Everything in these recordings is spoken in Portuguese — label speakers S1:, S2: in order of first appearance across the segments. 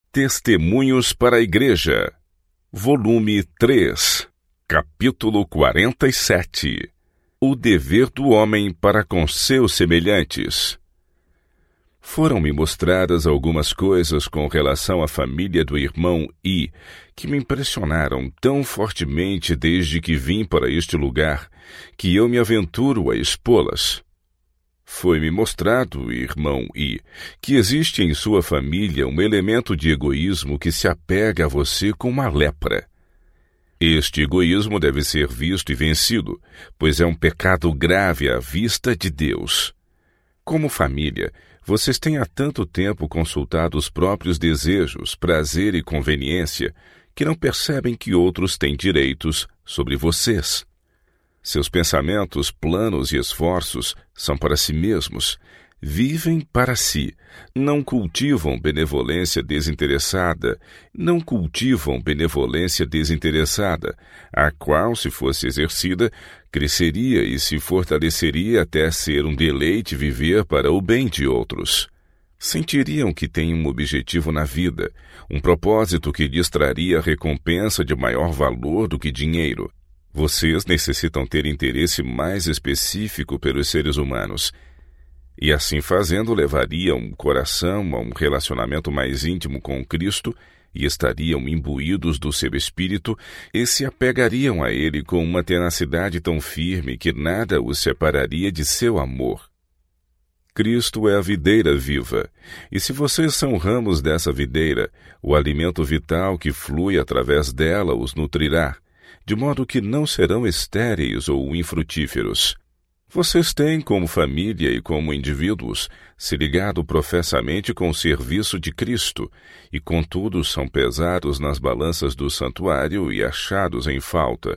S1: Testemunhos para a Igreja, volume 3, capítulo 47. O dever do homem para com seus semelhantes. Foram-me mostradas algumas coisas com relação à família do irmão I, que me impressionaram tão fortemente desde que vim para este lugar, que eu me aventuro a expô-las. Foi-me mostrado, irmão I, que existe em sua família um elemento de egoísmo que se apega a você com uma lepra. Este egoísmo deve ser visto e vencido, pois é um pecado grave à vista de Deus. Como família, vocês têm há tanto tempo consultado os próprios desejos, prazer e conveniência, que não percebem que outros têm direitos sobre vocês. Seus pensamentos, planos e esforços são para si mesmos. Vivem para si. Não cultivam benevolência desinteressada, a qual, se fosse exercida, cresceria e se fortaleceria até ser um deleite viver para o bem de outros. Sentiriam que têm um objetivo na vida, um propósito que lhes traria recompensa de maior valor do que dinheiro. Vocês necessitam ter interesse mais específico pelos seres humanos, e assim fazendo levariam o coração a um relacionamento mais íntimo com Cristo e estariam imbuídos do seu espírito e se apegariam a ele com uma tenacidade tão firme que nada os separaria de seu amor. Cristo é a videira viva, e se vocês são ramos dessa videira, o alimento vital que flui através dela os nutrirá, de modo que não serão estéreis ou infrutíferos. Vocês têm, como família e como indivíduos, se ligado professamente com o serviço de Cristo, e contudo são pesados nas balanças do santuário e achados em falta.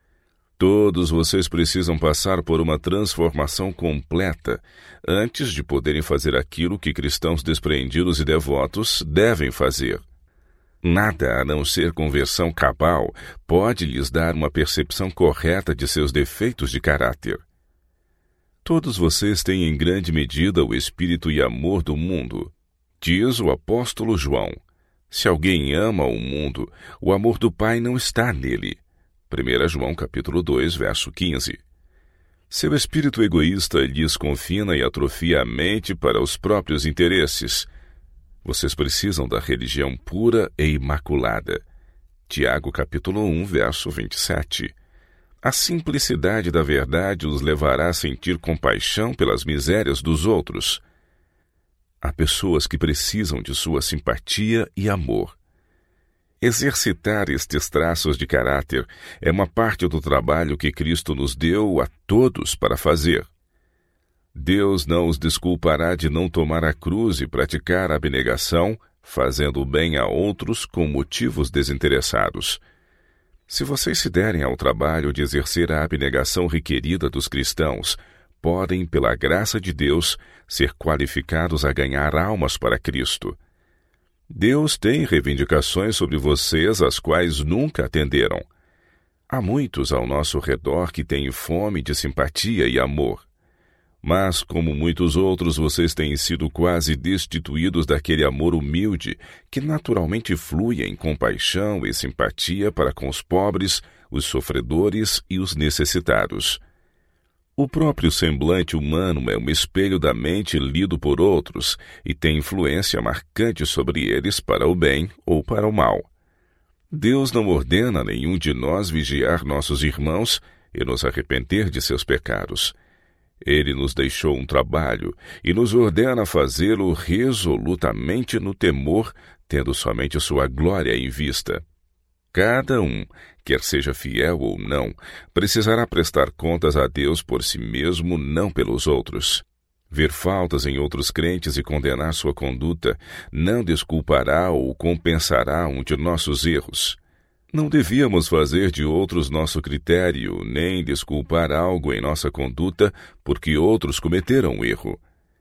S1: Todos vocês precisam passar por uma transformação completa antes de poderem fazer aquilo que cristãos despreendidos e devotos devem fazer. Nada, a não ser conversão cabal, pode lhes dar uma percepção correta de seus defeitos de caráter. Todos vocês têm em grande medida o espírito e amor do mundo. Diz o apóstolo João: se alguém ama o mundo, o amor do Pai não está nele. 1 João capítulo 2, verso 15. Seu espírito egoísta lhes confina e atrofia a mente para os próprios interesses. Vocês precisam da religião pura e imaculada. Tiago capítulo 1, verso 27. A simplicidade da verdade os levará a sentir compaixão pelas misérias dos outros. Há pessoas que precisam de sua simpatia e amor. Exercitar estes traços de caráter é uma parte do trabalho que Cristo nos deu a todos para fazer. Deus não os desculpará de não tomar a cruz e praticar a abnegação, fazendo o bem a outros com motivos desinteressados. Se vocês se derem ao trabalho de exercer a abnegação requerida dos cristãos, podem, pela graça de Deus, ser qualificados a ganhar almas para Cristo. Deus tem reivindicações sobre vocês às quais nunca atenderam. Há muitos ao nosso redor que têm fome de simpatia e amor. Mas, como muitos outros, vocês têm sido quase destituídos daquele amor humilde que naturalmente flui em compaixão e simpatia para com os pobres, os sofredores e os necessitados. O próprio semblante humano é um espelho da mente lido por outros e tem influência marcante sobre eles para o bem ou para o mal. Deus não ordena a nenhum de nós vigiar nossos irmãos e nos arrepender de seus pecados. Ele nos deixou um trabalho e nos ordena fazê-lo resolutamente no temor, tendo somente sua glória em vista. Cada um, quer seja fiel ou não, precisará prestar contas a Deus por si mesmo, não pelos outros. Ver faltas em outros crentes e condenar sua conduta não desculpará ou compensará um de nossos erros. Não devíamos fazer de outros nosso critério, nem desculpar algo em nossa conduta porque outros cometeram erro.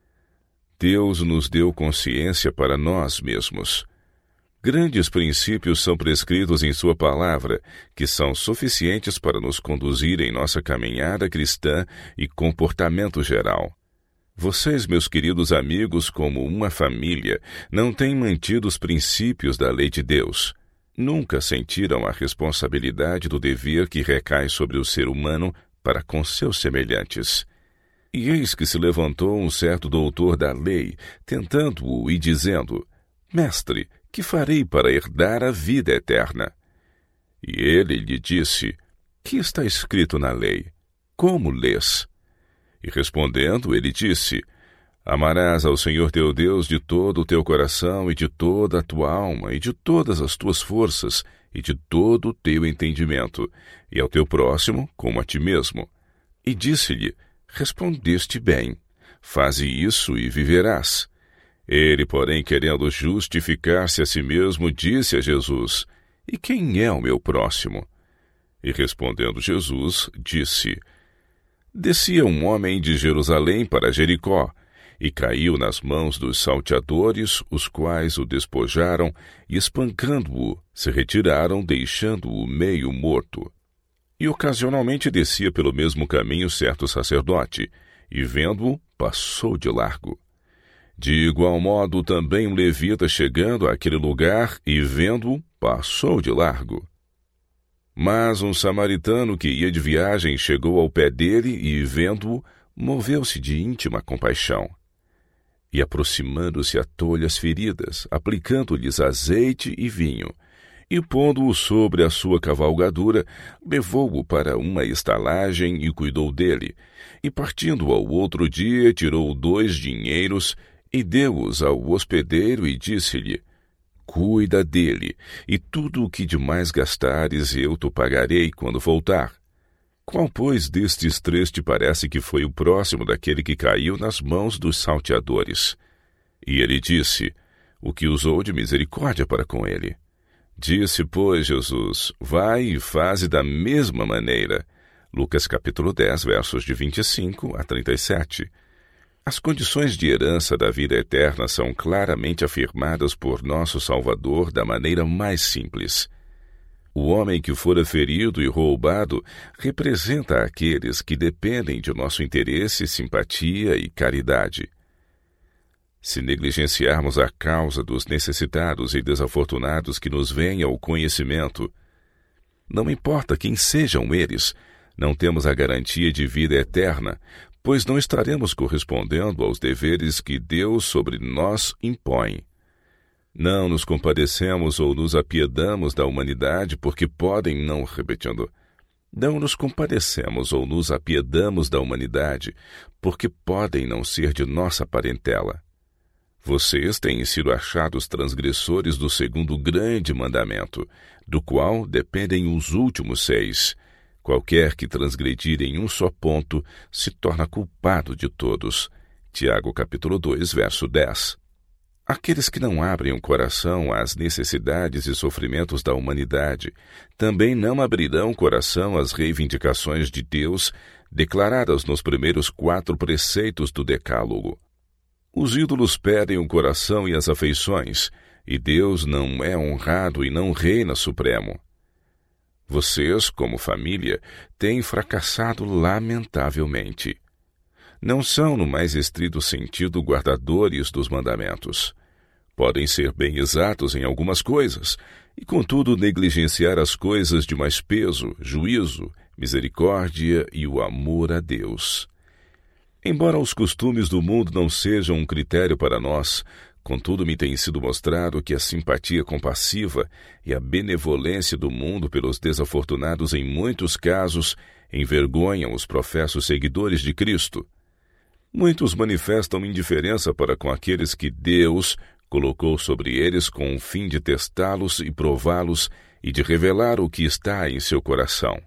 S1: Deus nos deu consciência para nós mesmos. Grandes princípios são prescritos em sua palavra, que são suficientes para nos conduzir em nossa caminhada cristã e comportamento geral. Vocês, meus queridos amigos, como uma família, não têm mantido os princípios da lei de Deus. Nunca sentiram a responsabilidade do dever que recai sobre o ser humano para com seus semelhantes. E eis que se levantou um certo doutor da lei, tentando-o e dizendo: Mestre, que farei para herdar a vida eterna? E ele lhe disse: Que está escrito na lei? Como lês? E respondendo, ele disse: Amarás ao Senhor teu Deus de todo o teu coração e de toda a tua alma e de todas as tuas forças e de todo o teu entendimento, e ao teu próximo como a ti mesmo. E disse-lhe: Respondeste bem, faze isso e viverás. Ele, porém, querendo justificar-se a si mesmo, disse a Jesus: E quem é o meu próximo? E respondendo Jesus, disse: Descia um homem de Jerusalém para Jericó, e caiu nas mãos dos salteadores, os quais o despojaram, e espancando-o, se retiraram, deixando-o meio morto. E ocasionalmente descia pelo mesmo caminho certo sacerdote, e vendo-o, passou de largo. De igual modo também um levita, chegando àquele lugar, e vendo-o, passou de largo. Mas um samaritano que ia de viagem chegou ao pé dele e, vendo-o, moveu-se de íntima compaixão. E aproximando-se atou-lhe as feridas, aplicando-lhes azeite e vinho, e pondo-o sobre a sua cavalgadura, levou-o para uma estalagem e cuidou dele. E partindo ao outro dia, tirou 2 dinheiros e deu-os ao hospedeiro e disse-lhe: Cuida dele, e tudo o que demais gastares eu te pagarei quando voltar. Qual, pois, destes 3 te parece que foi o próximo daquele que caiu nas mãos dos salteadores? E ele disse: O que usou de misericórdia para com ele. Disse, pois, Jesus: Vai e faze da mesma maneira. Lucas capítulo 10, versos de 25 a 37. As condições de herança da vida eterna são claramente afirmadas por nosso Salvador da maneira mais simples. O homem que fora ferido e roubado representa aqueles que dependem de nosso interesse, simpatia e caridade. Se negligenciarmos a causa dos necessitados e desafortunados que nos vêm ao conhecimento, não importa quem sejam eles, não temos a garantia de vida eterna, pois não estaremos correspondendo aos deveres que Deus sobre nós impõe. Não nos compadecemos ou nos apiedamos da humanidade porque podem não... Não nos compadecemos ou nos apiedamos da humanidade porque podem não ser de nossa parentela. Vocês têm sido achados transgressores do 2º grande mandamento, do qual dependem os últimos 6. Qualquer que transgredir em um só ponto se torna culpado de todos. Tiago capítulo 2, verso 10. Aqueles que não abrem o coração às necessidades e sofrimentos da humanidade também não abrirão o coração às reivindicações de Deus declaradas nos primeiros 4 preceitos do Decálogo. Os ídolos perdem o coração e as afeições, e Deus não é honrado e não reina supremo. Vocês, como família, têm fracassado lamentavelmente. Não são, no mais estrito sentido, guardadores dos mandamentos. Podem ser bem exatos em algumas coisas, e contudo negligenciar as coisas de mais peso, juízo, misericórdia e o amor a Deus. Embora os costumes do mundo não sejam um critério para nós, contudo me tem sido mostrado que a simpatia compassiva e a benevolência do mundo pelos desafortunados em muitos casos envergonham os professos seguidores de Cristo. Muitos manifestam indiferença para com aqueles que Deus colocou sobre eles com o fim de testá-los e prová-los e de revelar o que está em seu coração.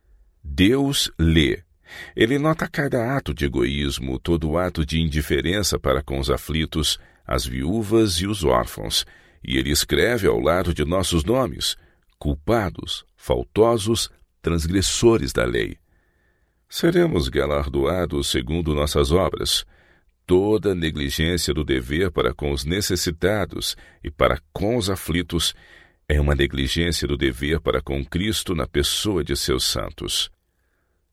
S1: Deus lê. Ele nota cada ato de egoísmo, todo ato de indiferença para com os aflitos, as viúvas e os órfãos, e ele escreve ao lado de nossos nomes, culpados, faltosos, transgressores da lei. Seremos galardoados segundo nossas obras. Toda negligência do dever para com os necessitados e para com os aflitos é uma negligência do dever para com Cristo na pessoa de seus santos.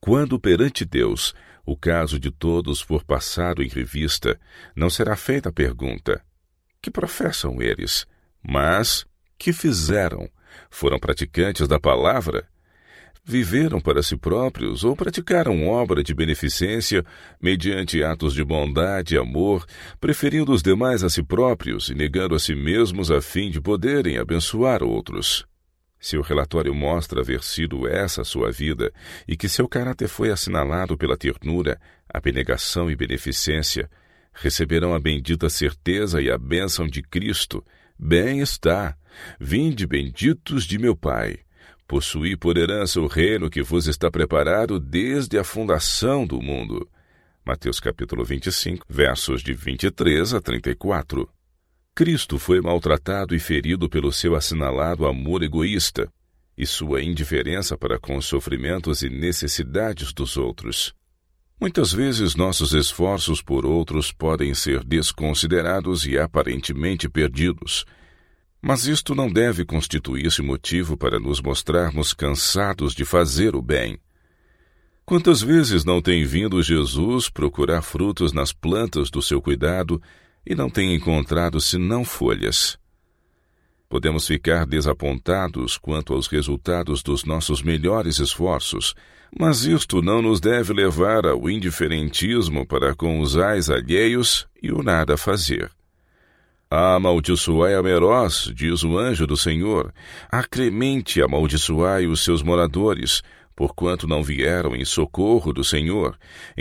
S1: Quando perante Deus o caso de todos for passado em revista, não será feita a pergunta: que professam eles? Mas, que fizeram? Foram praticantes da palavra? Viveram para si próprios ou praticaram obra de beneficência mediante atos de bondade e amor, preferindo os demais a si próprios e negando a si mesmos a fim de poderem abençoar outros? Se o relatório mostra haver sido essa a sua vida e que seu caráter foi assinalado pela ternura, abnegação e beneficência, receberão a bendita certeza e a bênção de Cristo. Bem está, vinde benditos de meu Pai. Possuí por herança o reino que vos está preparado desde a fundação do mundo. Mateus capítulo 25, versos de 23 a 34. Cristo foi maltratado e ferido pelo seu assinalado amor egoísta e sua indiferença para com os sofrimentos e necessidades dos outros. Muitas vezes nossos esforços por outros podem ser desconsiderados e aparentemente perdidos. Mas isto não deve constituir-se motivo para nos mostrarmos cansados de fazer o bem. Quantas vezes não tem vindo Jesus procurar frutos nas plantas do seu cuidado e não tem encontrado senão folhas? Podemos ficar desapontados quanto aos resultados dos nossos melhores esforços, mas isto não nos deve levar ao indiferentismo para com os ais alheios e o nada fazer. Amaldiçoai a Meroz, diz o anjo do Senhor, acremente amaldiçoai os seus moradores, porquanto não vieram em socorro do Senhor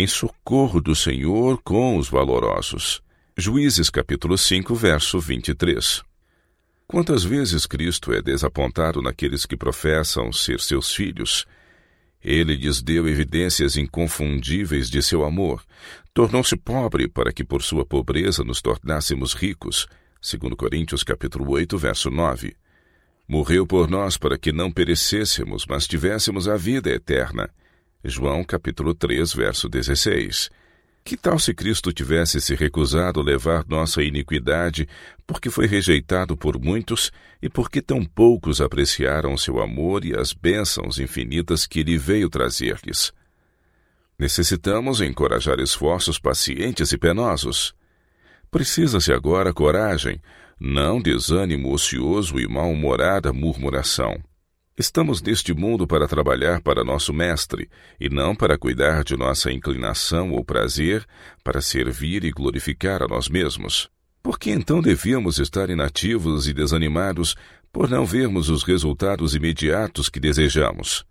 S1: com os valorosos. Juízes capítulo 5, verso 23. Quantas vezes Cristo é desapontado naqueles que professam ser seus filhos? Ele lhes deu evidências inconfundíveis de seu amor. Tornou-se pobre para que por sua pobreza nos tornássemos ricos. 2 Coríntios capítulo 8, verso 9. Morreu por nós para que não perecêssemos, mas tivéssemos a vida eterna. João capítulo 3, verso 16. Que tal se Cristo tivesse se recusado a levar nossa iniquidade, porque foi rejeitado por muitos e porque tão poucos apreciaram seu amor e as bênçãos infinitas que ele veio trazer-lhes? Necessitamos encorajar esforços pacientes e penosos. Precisa-se agora coragem, não desânimo ocioso e mal-humorada murmuração. Estamos neste mundo para trabalhar para nosso Mestre, e não para cuidar de nossa inclinação ou prazer, para servir e glorificar a nós mesmos. Por que então devíamos estar inativos e desanimados por não vermos os resultados imediatos que desejamos?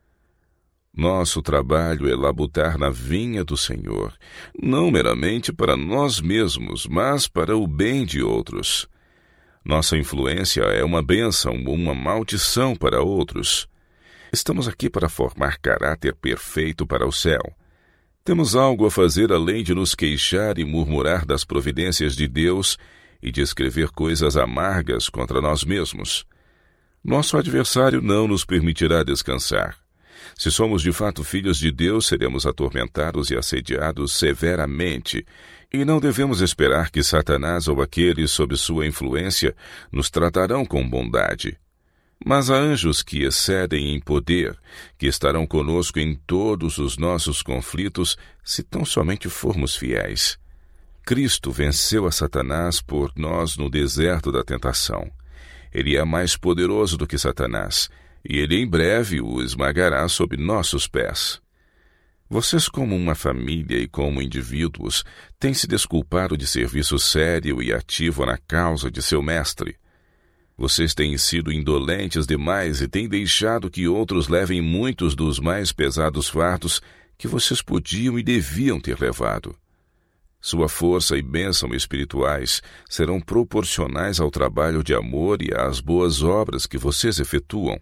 S1: Nosso trabalho é labutar na vinha do Senhor, não meramente para nós mesmos, mas para o bem de outros. Nossa influência é uma bênção ou uma maldição para outros. Estamos aqui para formar caráter perfeito para o céu. Temos algo a fazer além de nos queixar e murmurar das providências de Deus e de escrever coisas amargas contra nós mesmos. Nosso adversário não nos permitirá descansar. Se somos de fato filhos de Deus, seremos atormentados e assediados severamente, e não devemos esperar que Satanás ou aqueles sob sua influência nos tratarão com bondade. Mas há anjos que excedem em poder, que estarão conosco em todos os nossos conflitos, se tão somente formos fiéis. Cristo venceu a Satanás por nós no deserto da tentação. Ele é mais poderoso do que Satanás, e ele em breve o esmagará sob nossos pés. Vocês, como uma família e como indivíduos, têm se desculpado de serviço sério e ativo na causa de seu mestre. Vocês têm sido indolentes demais e têm deixado que outros levem muitos dos mais pesados fardos que vocês podiam e deviam ter levado. Sua força e bênção espirituais serão proporcionais ao trabalho de amor e às boas obras que vocês efetuam.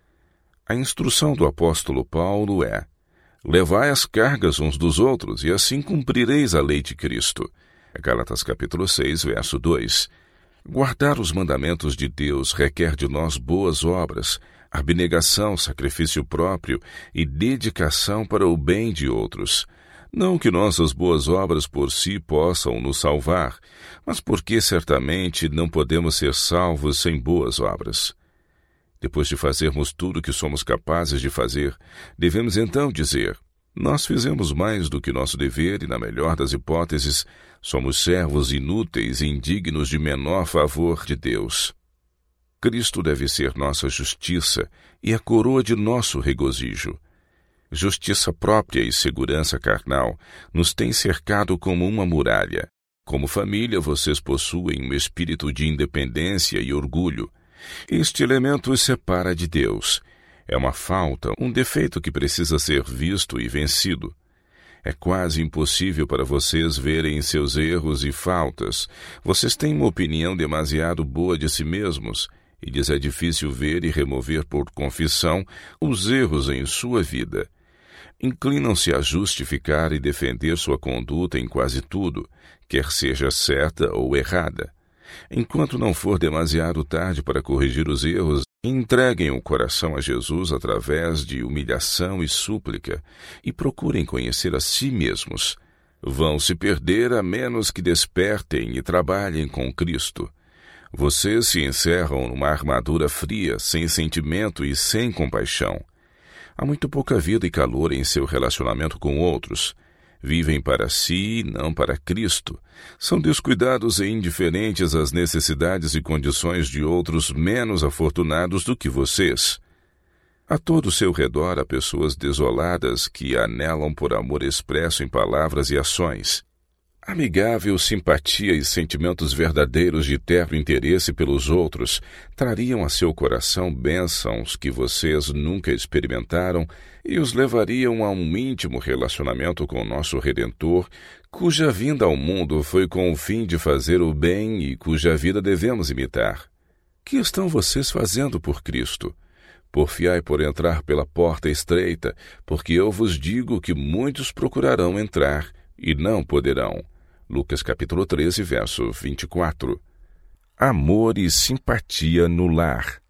S1: A instrução do apóstolo Paulo é: levai as cargas uns dos outros, e assim cumprireis a lei de Cristo. Gálatas capítulo 6, verso 2. Guardar os mandamentos de Deus requer de nós boas obras, abnegação, sacrifício próprio e dedicação para o bem de outros. Não que nossas boas obras por si possam nos salvar, mas porque certamente não podemos ser salvos sem boas obras. Depois de fazermos tudo o que somos capazes de fazer, devemos então dizer: Nós fizemos mais do que nosso dever e, na melhor das hipóteses, somos servos inúteis e indignos de menor favor de Deus. Cristo deve ser nossa justiça e a coroa de nosso regozijo. Justiça própria e segurança carnal nos têm cercado como uma muralha. Como família, vocês possuem um espírito de independência e orgulho. Este elemento os separa de Deus. É uma falta, um defeito que precisa ser visto e vencido. É quase impossível para vocês verem seus erros e faltas. Vocês têm uma opinião demasiado boa de si mesmos e lhes é difícil ver e remover por confissão os erros em sua vida. Inclinam-se a justificar e defender sua conduta em quase tudo, quer seja certa ou errada. Enquanto não for demasiado tarde para corrigir os erros, entreguem o coração a Jesus através de humilhação e súplica e procurem conhecer a si mesmos. Vão se perder a menos que despertem e trabalhem com Cristo. Vocês se encerram numa armadura fria, sem sentimento e sem compaixão. Há muito pouca vida e calor em seu relacionamento com outros. Vivem para si e não para Cristo. São descuidados e indiferentes às necessidades e condições de outros menos afortunados do que vocês. A todo o seu redor há pessoas desoladas que anelam por amor expresso em palavras e ações. Amigável simpatia e sentimentos verdadeiros de terno interesse pelos outros trariam a seu coração bênçãos que vocês nunca experimentaram e os levariam a um íntimo relacionamento com nosso Redentor, cuja vinda ao mundo foi com o fim de fazer o bem e cuja vida devemos imitar. Que estão vocês fazendo por Cristo? Porfiai por entrar pela porta estreita, porque eu vos digo que muitos procurarão entrar e não poderão. Lucas capítulo 13, verso 24. Amor e simpatia no lar.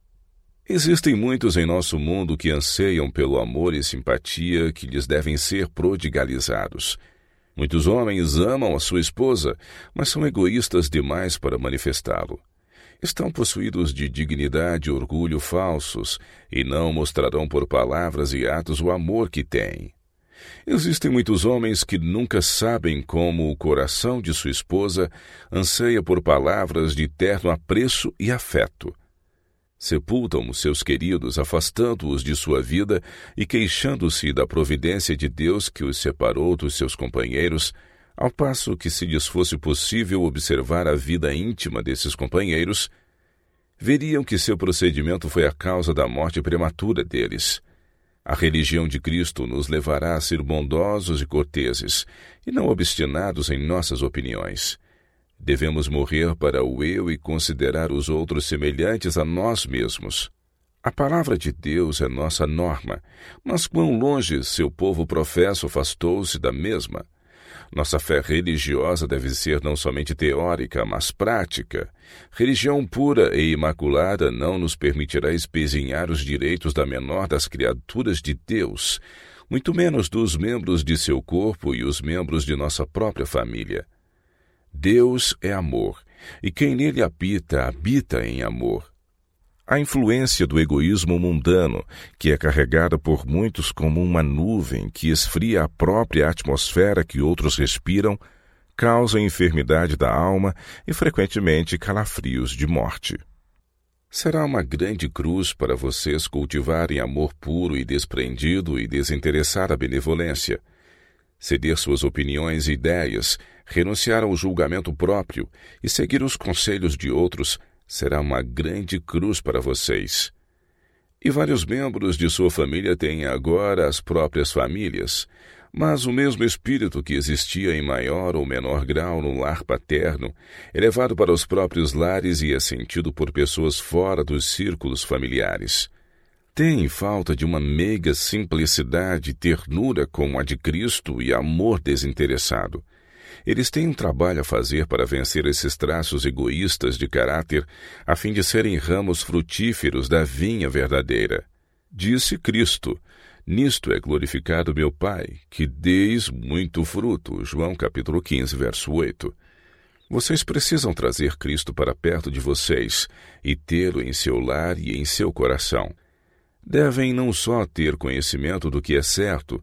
S1: Existem muitos em nosso mundo que anseiam pelo amor e simpatia que lhes devem ser prodigalizados. Muitos homens amam a sua esposa, mas são egoístas demais para manifestá-lo. Estão possuídos de dignidade e orgulho falsos e não mostrarão por palavras e atos o amor que têm. Existem muitos homens que nunca sabem como o coração de sua esposa anseia por palavras de terno apreço e afeto. Sepultam os seus queridos, afastando-os de sua vida e queixando-se da providência de Deus que os separou dos seus companheiros, ao passo que, se lhes fosse possível observar a vida íntima desses companheiros, veriam que seu procedimento foi a causa da morte prematura deles. A religião de Cristo nos levará a ser bondosos e corteses, e não obstinados em nossas opiniões. Devemos morrer para o eu e considerar os outros semelhantes a nós mesmos. A palavra de Deus é nossa norma, mas quão longe seu povo professo afastou-se da mesma. Nossa fé religiosa deve ser não somente teórica, mas prática. Religião pura e imaculada não nos permitirá espezinhar os direitos da menor das criaturas de Deus, muito menos dos membros de seu corpo e os membros de nossa própria família. Deus é amor, e quem nele habita, habita em amor. A influência do egoísmo mundano, que é carregada por muitos como uma nuvem que esfria a própria atmosfera que outros respiram, causa enfermidade da alma e, frequentemente, calafrios de morte. Será uma grande cruz para vocês cultivarem amor puro e desprendido e desinteressar a benevolência. Ceder suas opiniões e ideias, renunciar ao julgamento próprio e seguir os conselhos de outros será uma grande cruz para vocês. E vários membros de sua família têm agora as próprias famílias, mas o mesmo espírito que existia em maior ou menor grau no lar paterno é levado para os próprios lares e é sentido por pessoas fora dos círculos familiares. Têm falta de uma meiga simplicidade e ternura como a de Cristo e amor desinteressado. Eles têm um trabalho a fazer para vencer esses traços egoístas de caráter, a fim de serem ramos frutíferos da vinha verdadeira. Disse Cristo: nisto é glorificado meu Pai, que deis muito fruto. João capítulo 15, verso 8. Vocês precisam trazer Cristo para perto de vocês e tê-lo em seu lar e em seu coração. Devem não só ter conhecimento do que é certo,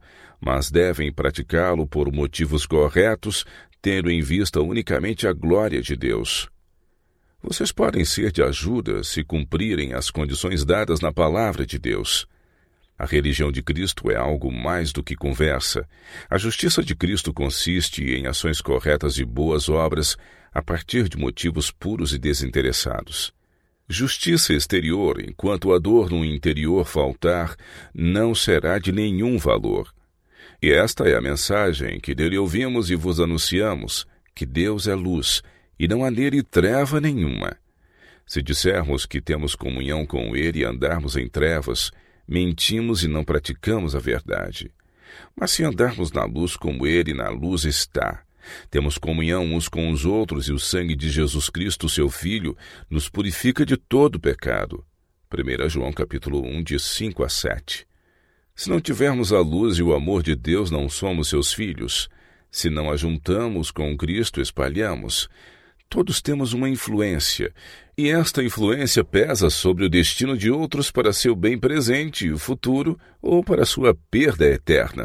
S1: mas devem praticá-lo por motivos corretos, tendo em vista unicamente a glória de Deus. Vocês podem ser de ajuda se cumprirem as condições dadas na palavra de Deus. A religião de Cristo é algo mais do que conversa. A justiça de Cristo consiste em ações corretas e boas obras a partir de motivos puros e desinteressados. Justiça exterior, enquanto a dor no interior faltar, não será de nenhum valor. E esta é a mensagem que dele ouvimos e vos anunciamos, que Deus é luz, e não há nele treva nenhuma. Se dissermos que temos comunhão com ele e andarmos em trevas, mentimos e não praticamos a verdade. Mas se andarmos na luz como ele na luz está, temos comunhão uns com os outros e o sangue de Jesus Cristo, seu Filho, nos purifica de todo pecado. 1 João capítulo 1, de 5 a 7. Se não tivermos a luz e o amor de Deus, não somos seus filhos. Se não a juntamos com Cristo, espalhamos. Todos temos uma influência, e esta influência pesa sobre o destino de outros para seu bem presente e futuro ou para sua perda eterna.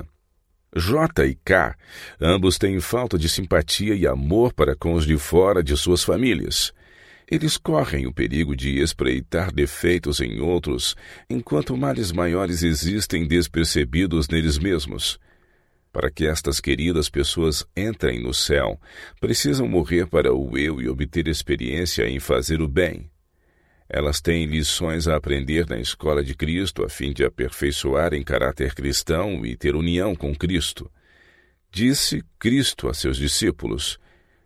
S1: J e K, ambos têm falta de simpatia e amor para com os de fora de suas famílias. Eles correm o perigo de espreitar defeitos em outros, enquanto males maiores existem despercebidos neles mesmos. Para que estas queridas pessoas entrem no céu, precisam morrer para o eu e obter experiência em fazer o bem. Elas têm lições a aprender na escola de Cristo a fim de aperfeiçoar em caráter cristão e ter união com Cristo. Disse Cristo a seus discípulos: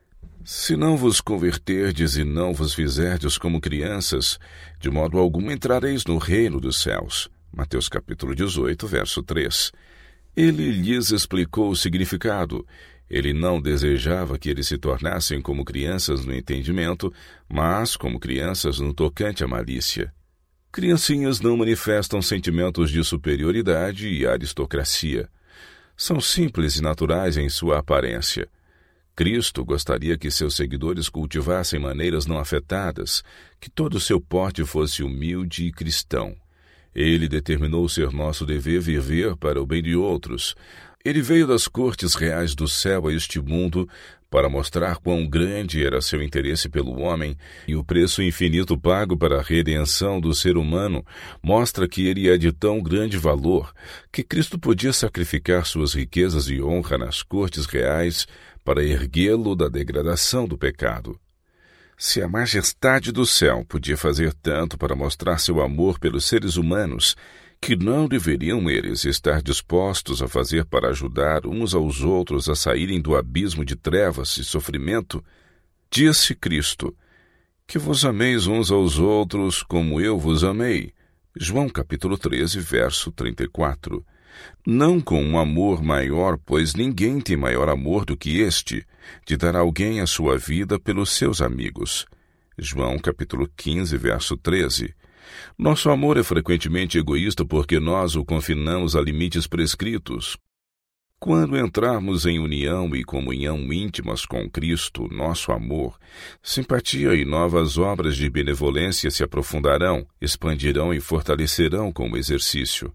S1: Se não vos converterdes e não vos fizerdes como crianças, de modo algum entrareis no reino dos céus. Mateus capítulo 18, verso 3. Ele lhes explicou o significado. Ele não desejava que eles se tornassem como crianças no entendimento, mas como crianças no tocante à malícia. Criancinhas não manifestam sentimentos de superioridade e aristocracia. São simples e naturais em sua aparência. Cristo gostaria que seus seguidores cultivassem maneiras não afetadas, que todo o seu porte fosse humilde e cristão. Ele determinou ser nosso dever viver para o bem de outros. Ele veio das cortes reais do céu a este mundo para mostrar quão grande era seu interesse pelo homem, e o preço infinito pago para a redenção do ser humano mostra que ele é de tão grande valor que Cristo podia sacrificar suas riquezas e honra nas cortes reais para erguê-lo da degradação do pecado. Se a majestade do céu podia fazer tanto para mostrar seu amor pelos seres humanos, que não deveriam eles estar dispostos a fazer para ajudar uns aos outros a saírem do abismo de trevas e sofrimento? Disse Cristo: Que vos ameis uns aos outros como eu vos amei. João capítulo 13, verso 34. Não com um amor maior, pois ninguém tem maior amor do que este, de dar a alguém a sua vida pelos seus amigos. João capítulo 15, verso 13. Nosso amor é frequentemente egoísta porque nós o confinamos a limites prescritos. Quando entrarmos em união e comunhão íntimas com Cristo, nosso amor, simpatia e novas obras de benevolência se aprofundarão, expandirão e fortalecerão com o exercício.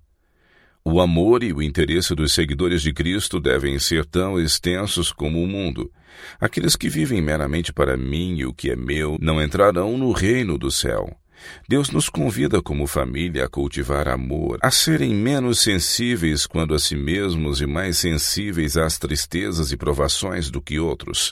S1: O amor e o interesse dos seguidores de Cristo devem ser tão extensos como o mundo. Aqueles que vivem meramente para mim e o que é meu não entrarão no reino do céu. Deus nos convida como família a cultivar amor, a serem menos sensíveis quando a si mesmos e mais sensíveis às tristezas e provações do que outros.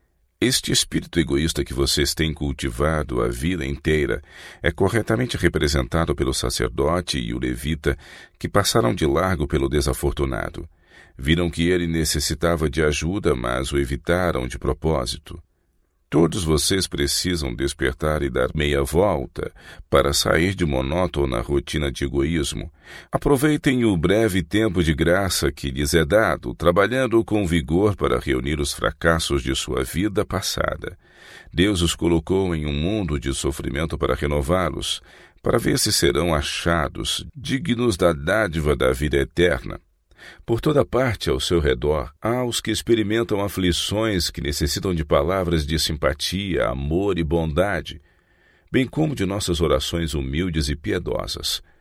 S1: Este espírito egoísta que vocês têm cultivado a vida inteira é corretamente representado pelo sacerdote e o levita, que passaram de largo pelo desafortunado. Viram que ele necessitava de ajuda, mas o evitaram de propósito. Todos vocês precisam despertar e dar meia volta para sair de monótona rotina de egoísmo. Aproveitem o breve tempo de graça que lhes é dado, trabalhando com vigor para reunir os fracassos de sua vida passada. Deus os colocou em um mundo de sofrimento para renová-los, para ver se serão achados dignos da dádiva da vida eterna. Por toda parte ao seu redor, há os que experimentam aflições que necessitam de palavras de simpatia, amor e bondade, bem como de nossas orações humildes e piedosas.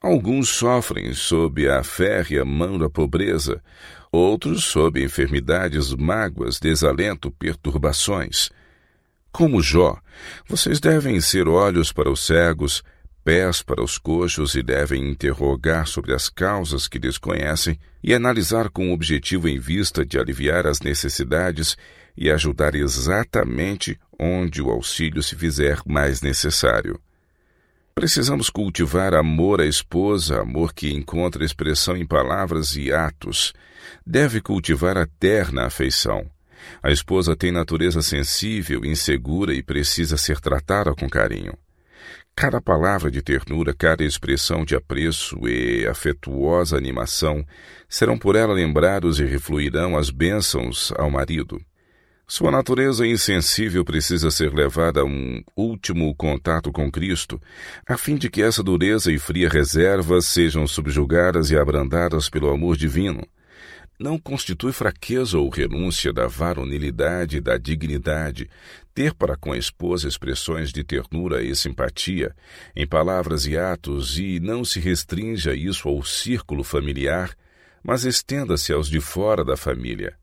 S1: Alguns sofrem sob a férrea mão da pobreza, outros sob enfermidades, mágoas, desalento, perturbações. Como Jó, vocês devem ser olhos para os cegos, pés para os coxos e devem interrogar sobre as causas que desconhecem e analisar com o objetivo em vista de aliviar as necessidades e ajudar exatamente onde o auxílio se fizer mais necessário. Precisamos cultivar amor à esposa, amor que encontra expressão em palavras e atos. Deve cultivar a terna afeição. A esposa tem natureza sensível, insegura e precisa ser tratada com carinho. Cada palavra de ternura, cada expressão de apreço e afetuosa animação serão por ela lembrados e refluirão as bênçãos ao marido. Sua natureza insensível precisa ser levada a um último contato com Cristo, a fim de que essa dureza e fria reserva sejam subjugadas e abrandadas pelo amor divino. Não constitui fraqueza ou renúncia da varonilidade e da dignidade ter para com a esposa expressões de ternura e simpatia, em palavras e atos, e não se restrinja isso ao círculo familiar, mas estenda-se aos de fora da família.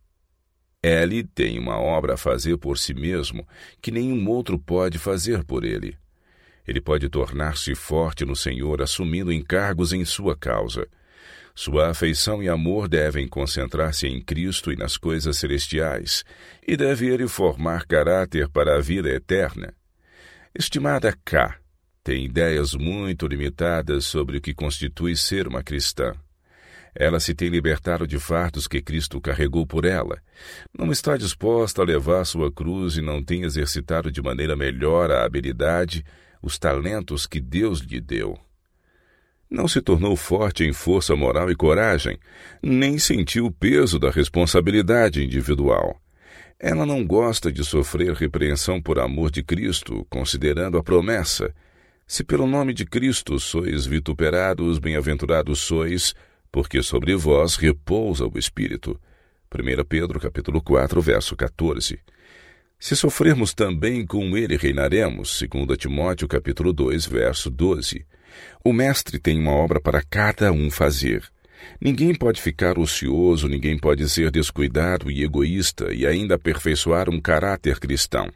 S1: Ele tem uma obra a fazer por si mesmo que nenhum outro pode fazer por ele. Ele pode tornar-se forte no Senhor assumindo encargos em sua causa. Sua afeição e amor devem concentrar-se em Cristo e nas coisas celestiais, e deve ele formar caráter para a vida eterna. Estimada K, tem ideias muito limitadas sobre o que constitui ser uma cristã. Ela se tem libertado de fardos que Cristo carregou por ela. Não está disposta a levar sua cruz e não tem exercitado de maneira melhor a habilidade, os talentos que Deus lhe deu. Não se tornou forte em força moral e coragem, nem sentiu o peso da responsabilidade individual. Ela não gosta de sofrer repreensão por amor de Cristo, considerando a promessa: se pelo nome de Cristo sois vituperados, bem-aventurados sois, porque sobre vós repousa o Espírito. 1 Pedro capítulo 4, verso 14. Se sofrermos também com ele reinaremos, 2 Timóteo capítulo 2, verso 12. O Mestre tem uma obra para cada um fazer. Ninguém pode ficar ocioso, ninguém pode ser descuidado e egoísta e ainda aperfeiçoar um caráter cristão.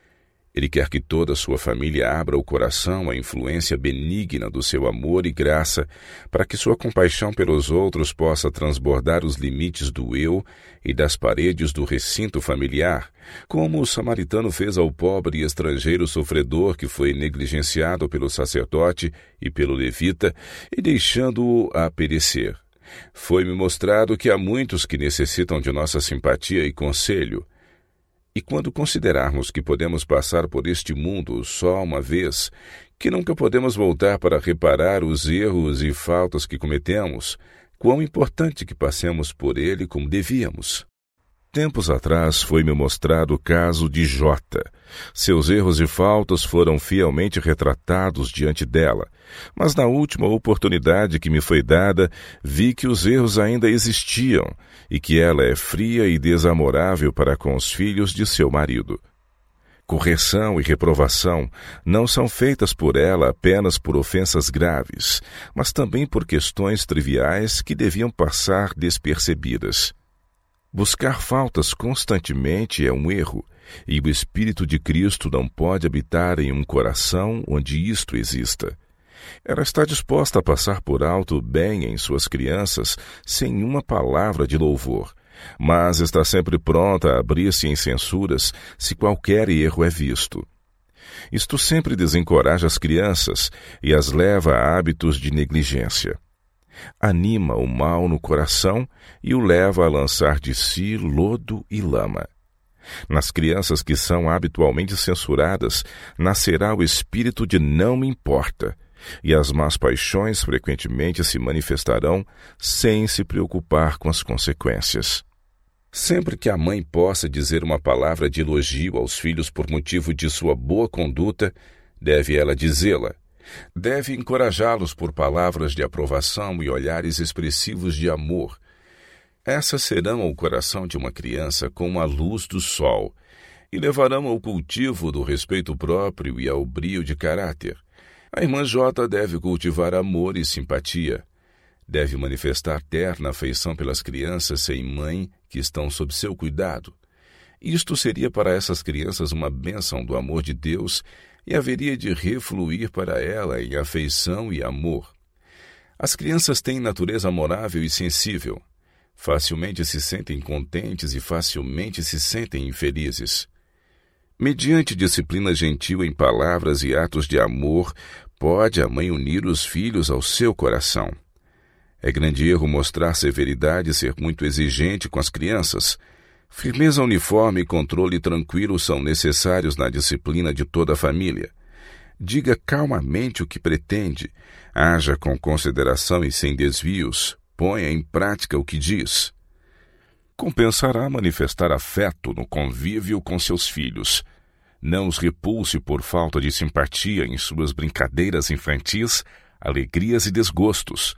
S1: Ele quer que toda a sua família abra o coração à influência benigna do seu amor e graça, para que sua compaixão pelos outros possa transbordar os limites do eu e das paredes do recinto familiar, como o samaritano fez ao pobre e estrangeiro sofredor que foi negligenciado pelo sacerdote e pelo levita e deixando-o a perecer. Foi-me mostrado que há muitos que necessitam de nossa simpatia e conselho. E quando considerarmos que podemos passar por este mundo só uma vez, que nunca podemos voltar para reparar os erros e faltas que cometemos, quão importante que passemos por ele como devíamos. Tempos atrás foi-me mostrado o caso de Jota. Seus erros e faltas foram fielmente retratados diante dela, mas na última oportunidade que me foi dada, vi que os erros ainda existiam e que ela é fria e desamorável para com os filhos de seu marido. Correção e reprovação não são feitas por ela apenas por ofensas graves, mas também por questões triviais que deviam passar despercebidas. Buscar faltas constantemente é um erro, e o Espírito de Cristo não pode habitar em um coração onde isto exista. Ela está disposta a passar por alto o bem em suas crianças sem uma palavra de louvor, mas está sempre pronta a abrir-se em censuras se qualquer erro é visto. Isto sempre desencoraja as crianças e as leva a hábitos de negligência. Anima o mal no coração e o leva a lançar de si lodo e lama. Nas crianças que são habitualmente censuradas, nascerá o espírito de não me importa, e as más paixões frequentemente se manifestarão sem se preocupar com as consequências. Sempre que a mãe possa dizer uma palavra de elogio aos filhos por motivo de sua boa conduta, deve ela dizê-la. Deve encorajá-los por palavras de aprovação e olhares expressivos de amor. Essas serão ao coração de uma criança como a luz do sol e levarão ao cultivo do respeito próprio e ao brio de caráter. A irmã J deve cultivar amor e simpatia. Deve manifestar terna afeição pelas crianças sem mãe que estão sob seu cuidado. Isto seria para essas crianças uma bênção do amor de Deus e haveria de refluir para ela em afeição e amor. As crianças têm natureza amorável e sensível. Facilmente se sentem contentes e facilmente se sentem infelizes. Mediante disciplina gentil em palavras e atos de amor, pode a mãe unir os filhos ao seu coração. É grande erro mostrar severidade e ser muito exigente com as crianças. Firmeza uniforme e controle tranquilo são necessários na disciplina de toda a família. Diga calmamente o que pretende, haja com consideração e sem desvios, ponha em prática o que diz. Compensará manifestar afeto no convívio com seus filhos. Não os repulse por falta de simpatia em suas brincadeiras infantis, alegrias e desgostos.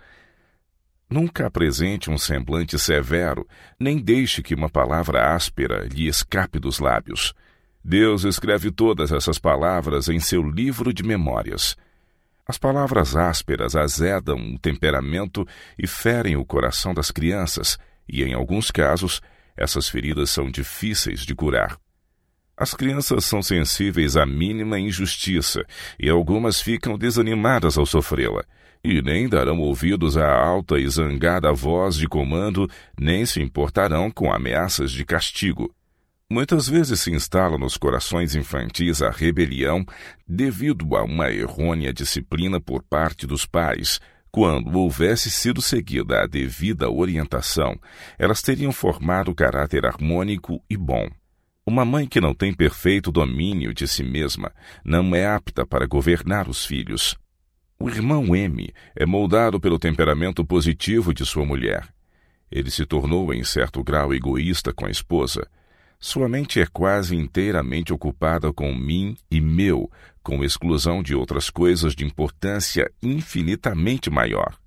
S1: Nunca apresente um semblante severo, nem deixe que uma palavra áspera lhe escape dos lábios. Deus escreve todas essas palavras em seu livro de memórias. As palavras ásperas azedam o temperamento e ferem o coração das crianças, e, em alguns casos, essas feridas são difíceis de curar. As crianças são sensíveis à mínima injustiça, e algumas ficam desanimadas ao sofrê-la, e nem darão ouvidos à alta e zangada voz de comando, nem se importarão com ameaças de castigo. Muitas vezes se instala nos corações infantis a rebelião devido a uma errônea disciplina por parte dos pais. Quando houvesse sido seguida a devida orientação, elas teriam formado caráter harmônico e bom. Uma mãe que não tem perfeito domínio de si mesma não é apta para governar os filhos. O irmão M é moldado pelo temperamento positivo de sua mulher. Ele se tornou em certo grau egoísta com a esposa. Sua mente é quase inteiramente ocupada com mim e meu, com exclusão de outras coisas de importância infinitamente maior.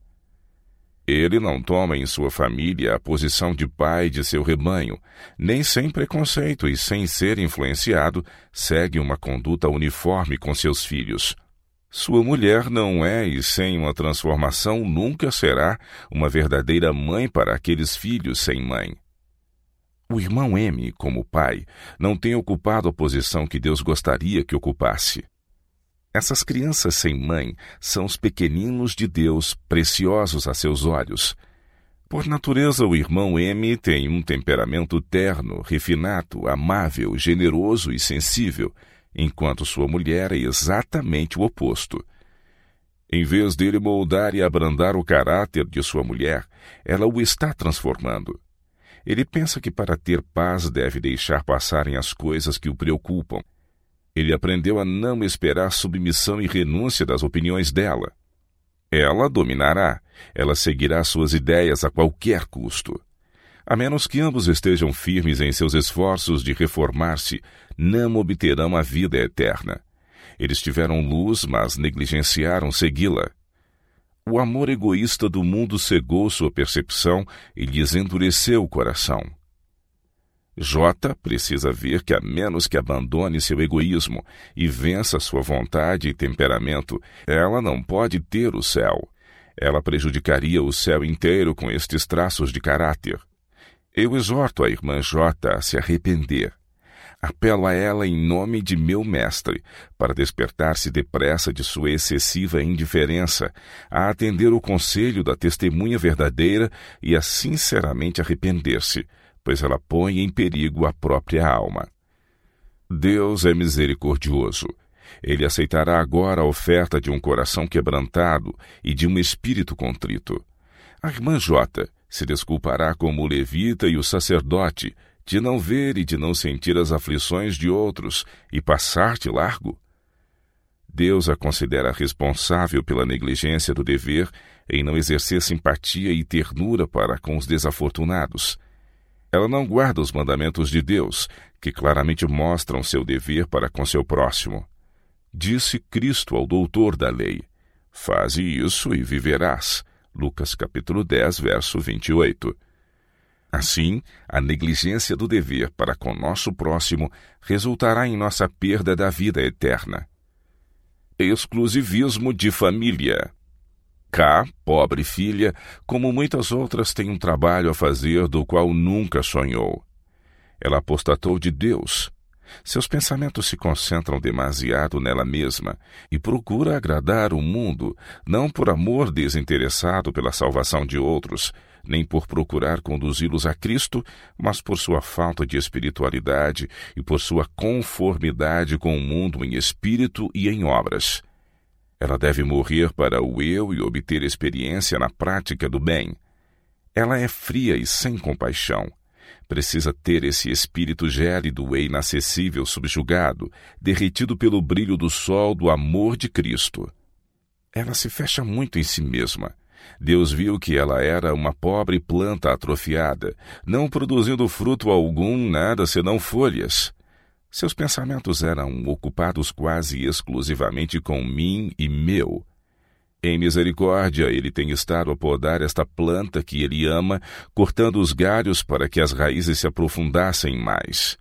S1: Ele não toma em sua família a posição de pai de seu rebanho, nem sem preconceito e sem ser influenciado, segue uma conduta uniforme com seus filhos. Sua mulher não é, e sem uma transformação nunca será, uma verdadeira mãe para aqueles filhos sem mãe. O irmão M, como pai, não tem ocupado a posição que Deus gostaria que ocupasse. Essas crianças sem mãe são os pequeninos de Deus, preciosos a seus olhos. Por natureza, o irmão M tem um temperamento terno, refinado, amável, generoso e sensível, enquanto sua mulher é exatamente o oposto. Em vez dele moldar e abrandar o caráter de sua mulher, ela o está transformando. Ele pensa que para ter paz deve deixar passarem as coisas que o preocupam. Ele aprendeu a não esperar submissão e renúncia das opiniões dela. Ela dominará, ela seguirá suas ideias a qualquer custo. A menos que ambos estejam firmes em seus esforços de reformar-se, não obterão a vida eterna. Eles tiveram luz, mas negligenciaram segui-la. O amor egoísta do mundo cegou sua percepção e lhes endureceu o coração. J precisa ver que, a menos que abandone seu egoísmo e vença sua vontade e temperamento, ela não pode ter o céu. Ela prejudicaria o céu inteiro com estes traços de caráter. Eu exorto a irmã J a se arrepender. Apelo a ela em nome de meu mestre, para despertar-se depressa de sua excessiva indiferença, a atender o conselho da testemunha verdadeira e a sinceramente arrepender-se, pois ela põe em perigo a própria alma. Deus é misericordioso. Ele aceitará agora a oferta de um coração quebrantado e de um espírito contrito. A irmã J se desculpará como o levita e o sacerdote, de não ver e de não sentir as aflições de outros e passar de largo? Deus a considera responsável pela negligência do dever em não exercer simpatia e ternura para com os desafortunados. Ela não guarda os mandamentos de Deus, que claramente mostram seu dever para com seu próximo. Disse Cristo ao doutor da lei: faze isso e viverás. Lucas capítulo 10, verso 28. Assim, a negligência do dever para com nosso próximo resultará em nossa perda da vida eterna. exclusivismo de família. K, pobre filha, como muitas outras, tem um trabalho a fazer do qual nunca sonhou. Ela apostatou de Deus. Seus pensamentos se concentram demasiado nela mesma e procura agradar o mundo, não por amor desinteressado pela salvação de outros, nem por procurar conduzi-los a Cristo, mas por sua falta de espiritualidade e por sua conformidade com o mundo em espírito e em obras. Ela deve morrer para o eu e obter experiência na prática do bem. Ela é fria e sem compaixão. Precisa ter esse espírito gélido e inacessível subjugado, derretido pelo brilho do sol do amor de Cristo. Ela se fecha muito em si mesma. Deus viu que ela era uma pobre planta atrofiada, não produzindo fruto algum, nada senão folhas. Seus pensamentos eram ocupados quase exclusivamente com mim e meu. Em misericórdia, ele tem estado a podar esta planta que ele ama, cortando os galhos para que as raízes se aprofundassem mais.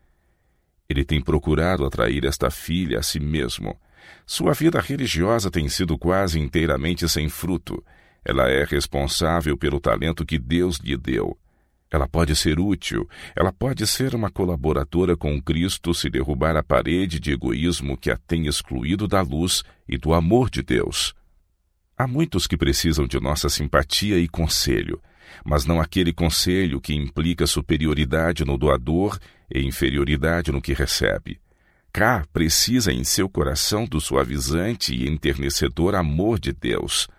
S1: Ele tem procurado atrair esta filha a si mesmo. Sua vida religiosa tem sido quase inteiramente sem fruto. Ela é responsável pelo talento que Deus lhe deu. Ela pode ser útil, ela pode ser uma colaboradora com Cristo se derrubar a parede de egoísmo que a tem excluído da luz e do amor de Deus. Há muitos que precisam de nossa simpatia e conselho, mas não aquele conselho que implica superioridade no doador e inferioridade no que recebe. K precisa em seu coração do suavizante e enternecedor amor de Deus.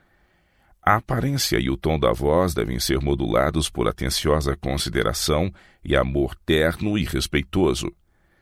S1: A aparência e o tom da voz devem ser modulados por atenciosa consideração e amor terno e respeitoso.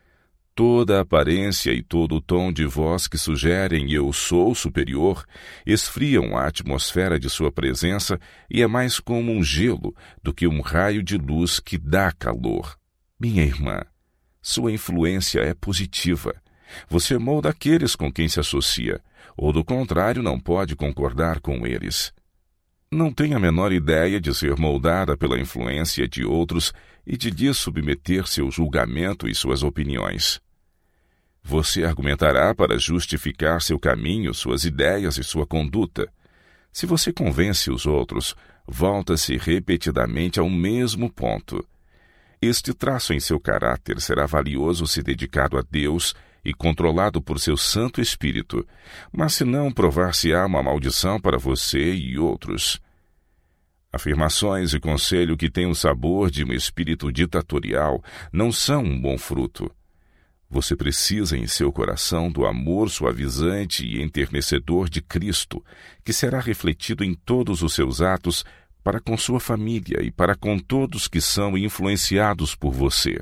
S1: Toda a aparência e todo o tom de voz que sugerem eu sou superior esfriam a atmosfera de sua presença e é mais como um gelo do que um raio de luz que dá calor. Minha irmã, sua influência é positiva. Você molda aqueles com quem se associa, ou do contrário não pode concordar com eles. Não tem a menor ideia de ser moldada pela influência de outros e de lhes submeter seu julgamento e suas opiniões. Você argumentará para justificar seu caminho, suas ideias e sua conduta. Se você convence os outros, volta-se repetidamente ao mesmo ponto. Este traço em seu caráter será valioso se dedicado a Deus e controlado por seu Santo Espírito, mas se não, provar-se-á uma maldição para você e outros. Afirmações e conselho que têm o sabor de um espírito ditatorial não são um bom fruto. Você precisa em seu coração do amor suavizante e enternecedor de Cristo, que será refletido em todos os seus atos para com sua família e para com todos que são influenciados por você.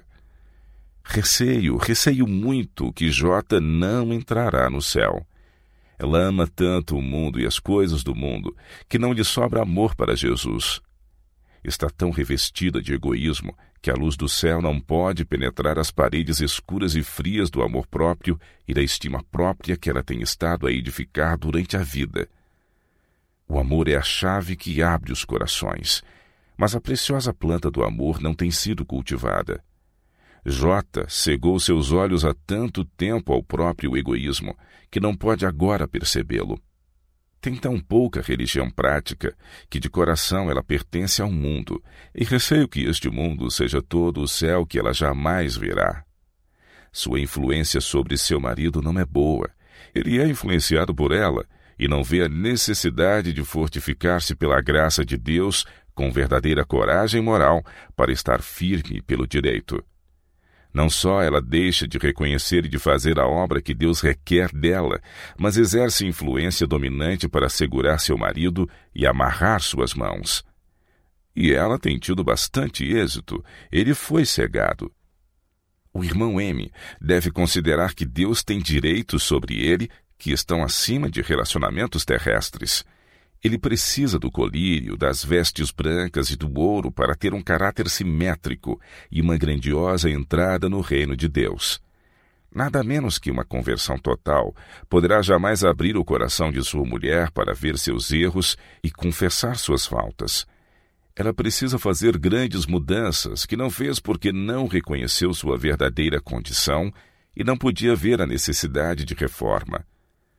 S1: Receio muito que J não entrará no céu. Ela ama tanto o mundo e as coisas do mundo que não lhe sobra amor para Jesus. Está tão revestida de egoísmo que a luz do céu não pode penetrar as paredes escuras e frias do amor próprio e da estima própria que ela tem estado a edificar durante a vida. O amor é a chave que abre os corações, mas a preciosa planta do amor não tem sido cultivada. J cegou seus olhos há tanto tempo ao próprio egoísmo que não pode agora percebê-lo. Tem tão pouca religião prática que de coração ela pertence ao mundo e receio que este mundo seja todo o céu que ela jamais verá. Sua influência sobre seu marido não é boa. Ele é influenciado por ela e não vê a necessidade de fortificar-se pela graça de Deus com verdadeira coragem moral para estar firme pelo direito. Não só ela deixa de reconhecer e de fazer a obra que Deus requer dela, mas exerce influência dominante para segurar seu marido e amarrar suas mãos. E ela tem tido bastante êxito. Ele foi cegado. O irmão M deve considerar que Deus tem direitos sobre ele que estão acima de relacionamentos terrestres. Ele precisa do colírio, das vestes brancas e do ouro para ter um caráter simétrico e uma grandiosa entrada no reino de Deus. Nada menos que uma conversão total poderá jamais abrir o coração de sua mulher para ver seus erros e confessar suas faltas. Ela precisa fazer grandes mudanças que não fez porque não reconheceu sua verdadeira condição e não podia ver a necessidade de reforma.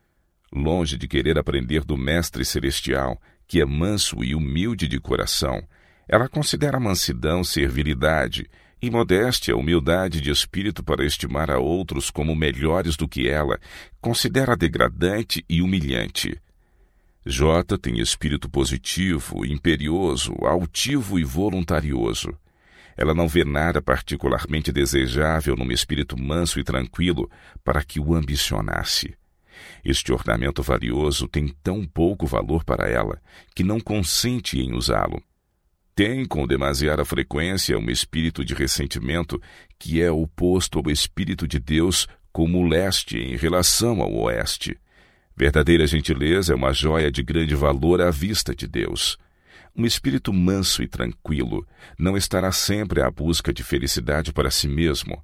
S1: Longe de querer aprender do Mestre Celestial, que é manso e humilde de coração, ela considera a mansidão servilidade e modéstia humildade de espírito para estimar a outros como melhores do que ela, considera degradante e humilhante. J tem espírito positivo, imperioso, altivo e voluntarioso. Ela não vê nada particularmente desejável num espírito manso e tranquilo para que o ambicionasse. Este ornamento valioso tem tão pouco valor para ela que não consente em usá-lo. Tem com demasiada frequência um espírito de ressentimento que é oposto ao espírito de Deus como o leste em relação ao oeste. Verdadeira gentileza é uma joia de grande valor à vista de Deus. Um espírito manso e tranquilo não estará sempre à busca de felicidade para si mesmo,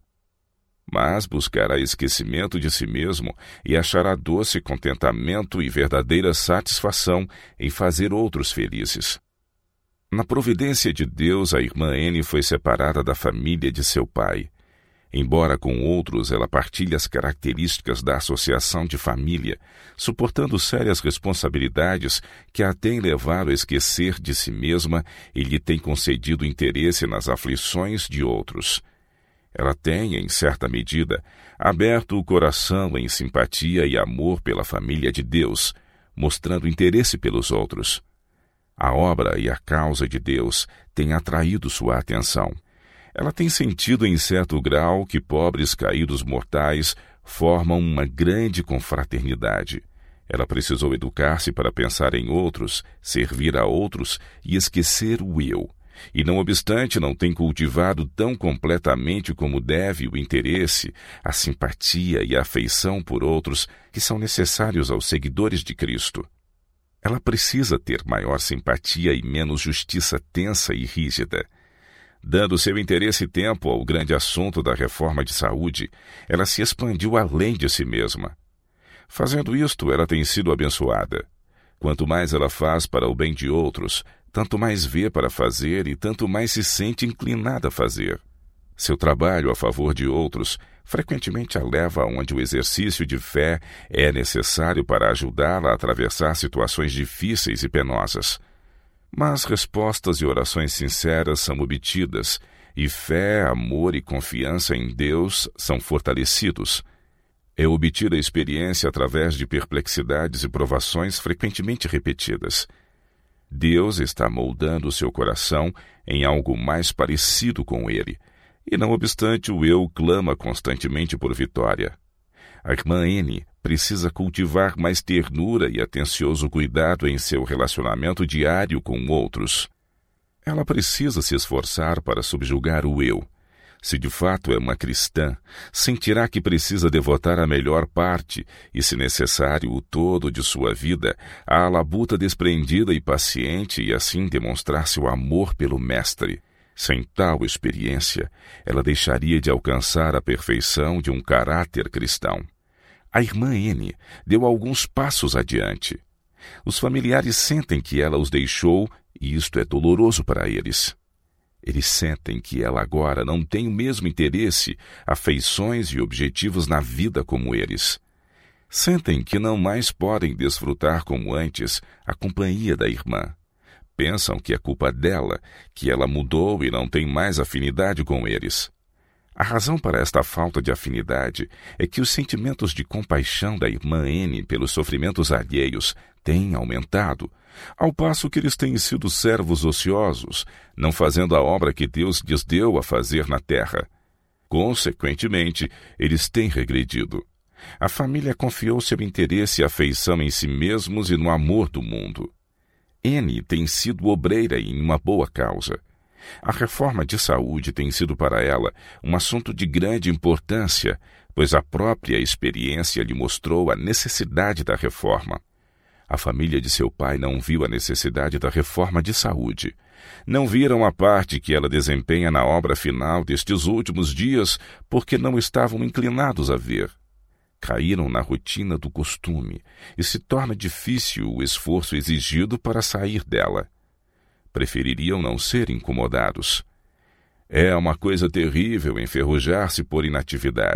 S1: mas buscará esquecimento de si mesmo e achará doce contentamento e verdadeira satisfação em fazer outros felizes. Na providência de Deus, a irmã N foi separada da família de seu pai. Embora com outros ela partilhe as características da associação de família, suportando sérias responsabilidades que a têm levado a esquecer de si mesma e lhe têm concedido interesse nas aflições de outros. Ela tem, em certa medida, aberto o coração em simpatia e amor pela família de Deus, mostrando interesse pelos outros. A obra e a causa de Deus têm atraído sua atenção. Ela tem sentido em certo grau que pobres caídos mortais formam uma grande confraternidade. Ela precisou educar-se para pensar em outros, servir a outros e esquecer o eu. E não obstante não tem cultivado tão completamente como deve o interesse, a simpatia e a afeição por outros que são necessários aos seguidores de Cristo. Ela precisa ter maior simpatia e menos justiça tensa e rígida. Dando seu interesse e tempo ao grande assunto da reforma de saúde, ela se expandiu além de si mesma. Fazendo isto, ela tem sido abençoada. Quanto mais ela faz para o bem de outros, tanto mais vê para fazer e tanto mais se sente inclinada a fazer. Seu trabalho a favor de outros frequentemente a leva onde o exercício de fé é necessário para ajudá-la a atravessar situações difíceis e penosas. Mas respostas e orações sinceras são obtidas, e fé, amor e confiança em Deus são fortalecidos. É obtida a experiência através de perplexidades e provações frequentemente repetidas. Deus está moldando o seu coração em algo mais parecido com ele, e não obstante o eu clama constantemente por vitória. A irmã N precisa cultivar mais ternura e atencioso cuidado em seu relacionamento diário com outros. Ela precisa se esforçar para subjugar o eu. Se de fato é uma cristã, sentirá que precisa devotar a melhor parte e, se necessário, o todo de sua vida à labuta desprendida e paciente e assim demonstrar seu amor pelo Mestre. Sem tal experiência, ela deixaria de alcançar a perfeição de um caráter cristão. A irmã N deu alguns passos adiante. Os familiares sentem que ela os deixou e isto é doloroso para eles. Eles sentem que ela agora não tem o mesmo interesse, afeições e objetivos na vida como eles. Sentem que não mais podem desfrutar como antes a companhia da irmã. Pensam que é culpa dela, que ela mudou e não tem mais afinidade com eles. A razão para esta falta de afinidade é que os sentimentos de compaixão da irmã N pelos sofrimentos alheios têm aumentado, ao passo que eles têm sido servos ociosos, não fazendo a obra que Deus lhes deu a fazer na terra. Consequentemente, eles têm regredido. A família confiou seu interesse e afeição em si mesmos e no amor do mundo. N tem sido obreira em uma boa causa. A reforma de saúde tem sido para ela um assunto de grande importância, pois a própria experiência lhe mostrou a necessidade da reforma. A família de seu pai não viu a necessidade da reforma de saúde. Não viram a parte que ela desempenha na obra final destes últimos dias porque não estavam inclinados a ver. Caíram na rotina do costume e se torna difícil o esforço exigido para sair dela. Prefeririam não ser incomodados. É uma coisa terrível enferrujar-se por inatividade.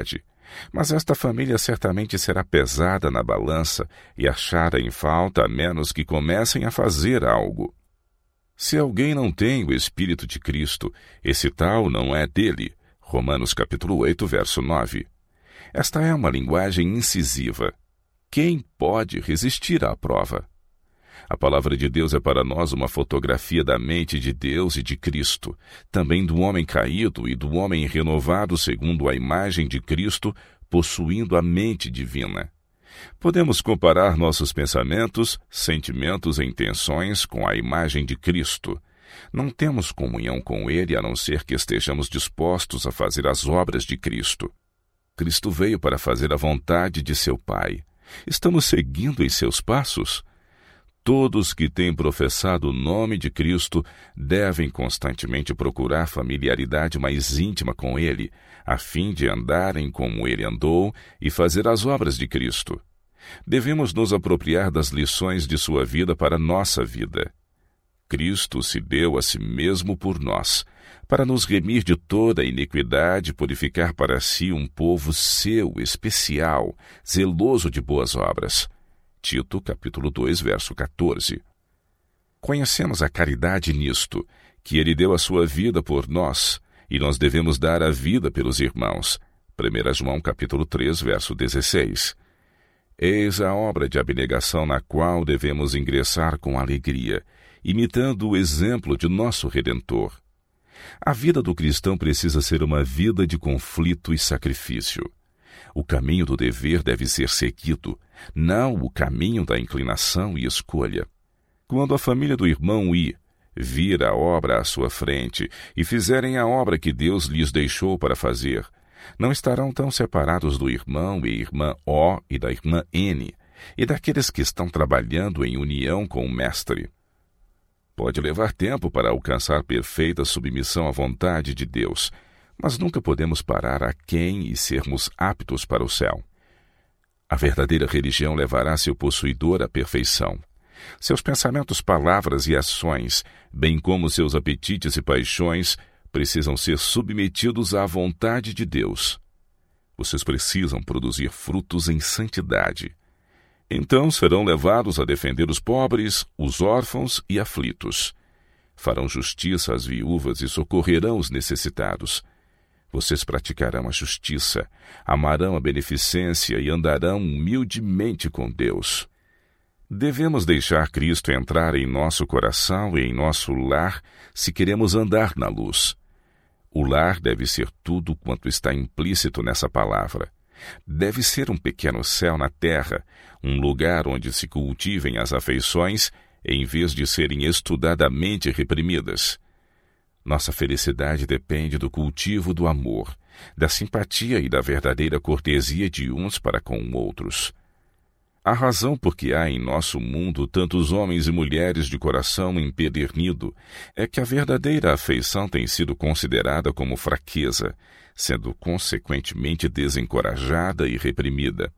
S1: Mas esta família certamente será pesada na balança e achada em falta a menos que comecem a fazer algo. Se alguém não tem o Espírito de Cristo, esse tal não é dele. Romanos capítulo 8, verso 9. Esta é uma linguagem incisiva. Quem pode resistir à prova? A palavra de Deus é para nós uma fotografia da mente de Deus e de Cristo, também do homem caído e do homem renovado segundo a imagem de Cristo, possuindo a mente divina. Podemos comparar nossos pensamentos, sentimentos e intenções com a imagem de Cristo. Não temos comunhão com Ele a não ser que estejamos dispostos a fazer as obras de Cristo. Cristo veio para fazer a vontade de seu Pai. Estamos seguindo em seus passos? Todos que têm professado o nome de Cristo devem constantemente procurar familiaridade mais íntima com Ele, a fim de andarem como Ele andou e fazer as obras de Cristo. Devemos nos apropriar das lições de sua vida para nossa vida. Cristo se deu a si mesmo por nós, para nos remir de toda a iniquidade e purificar para si um povo seu, especial, zeloso de boas obras. Tito, capítulo 2, verso 14. Conhecemos a caridade nisto, que ele deu a sua vida por nós, e nós devemos dar a vida pelos irmãos. 1 João, capítulo 3, verso 16. Eis a obra de abnegação na qual devemos ingressar com alegria, imitando o exemplo de nosso Redentor. A vida do cristão precisa ser uma vida de conflito e sacrifício. O caminho do dever deve ser seguido, não o caminho da inclinação e escolha. Quando a família do irmão I vir a obra à sua frente e fizerem a obra que Deus lhes deixou para fazer, não estarão tão separados do irmão e irmã O e da irmã N, e daqueles que estão trabalhando em união com o Mestre. Pode levar tempo para alcançar perfeita submissão à vontade de Deus, mas nunca podemos parar aquém e sermos aptos para o céu. A verdadeira religião levará seu possuidor à perfeição. Seus pensamentos, palavras e ações, bem como seus apetites e paixões, precisam ser submetidos à vontade de Deus. Vocês precisam produzir frutos em santidade. Então serão levados a defender os pobres, os órfãos e aflitos. Farão justiça às viúvas e socorrerão os necessitados. Vocês praticarão a justiça, amarão a beneficência e andarão humildemente com Deus. Devemos deixar Cristo entrar em nosso coração e em nosso lar se queremos andar na luz. O lar deve ser tudo quanto está implícito nessa palavra. Deve ser um pequeno céu na terra, um lugar onde se cultivem as afeições, em vez de serem estudadamente reprimidas. Nossa felicidade depende do cultivo do amor, da simpatia e da verdadeira cortesia de uns para com outros. A razão por que há em nosso mundo tantos homens e mulheres de coração empedernido é que a verdadeira afeição tem sido considerada como fraqueza, sendo consequentemente desencorajada e reprimida.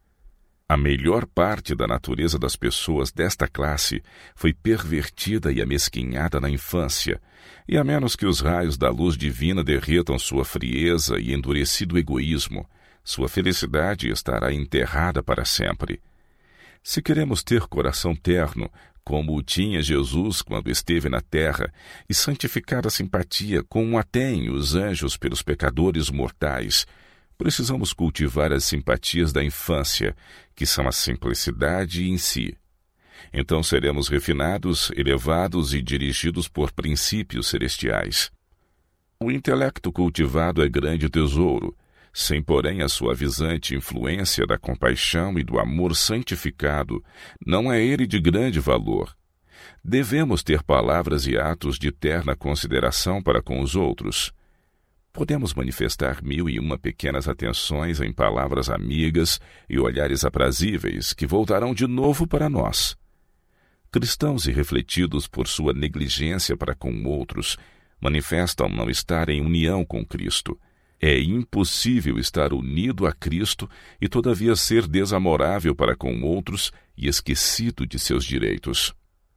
S1: A melhor parte da natureza das pessoas desta classe foi pervertida e amesquinhada na infância, e a menos que os raios da luz divina derretam sua frieza e endurecido egoísmo, sua felicidade estará enterrada para sempre. Se queremos ter coração terno, como o tinha Jesus quando esteve na terra, e santificar a simpatia como a têm os anjos pelos pecadores mortais, precisamos cultivar as simpatias da infância, que são a simplicidade em si. Então seremos refinados, elevados e dirigidos por princípios celestiais. O intelecto cultivado é grande tesouro, sem porém a suavizante influência da compaixão e do amor santificado, não é ele de grande valor. Devemos ter palavras e atos de terna consideração para com os outros. Podemos manifestar 1001 pequenas atenções em palavras amigas e olhares aprazíveis que voltarão de novo para nós. Cristãos irrefletidos por sua negligência para com outros manifestam não estar em união com Cristo. É impossível estar unido a Cristo e todavia ser desamorável para com outros e esquecido de seus direitos.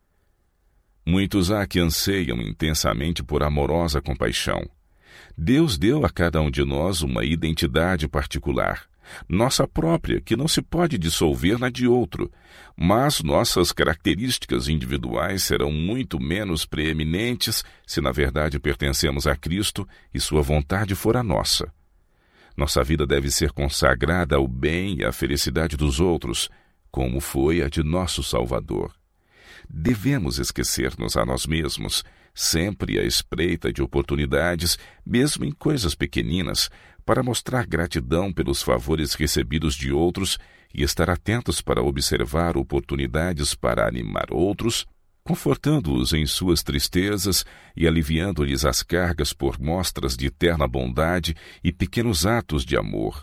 S1: Muitos há que anseiam intensamente por amorosa compaixão. Deus deu a cada um de nós uma identidade particular. nossa própria, que não se pode dissolver na de outro, mas nossas características individuais serão muito menos preeminentes se na verdade pertencemos a Cristo e sua vontade for a nossa. Nossa vida deve ser consagrada ao bem e à felicidade dos outros, como foi a de nosso Salvador. Devemos esquecer-nos a nós mesmos, sempre à espreita de oportunidades, mesmo em coisas pequeninas, para mostrar gratidão pelos favores recebidos de outros e estar atentos para observar oportunidades para animar outros, confortando-os em suas tristezas e aliviando-lhes as cargas por mostras de eterna bondade e pequenos atos de amor.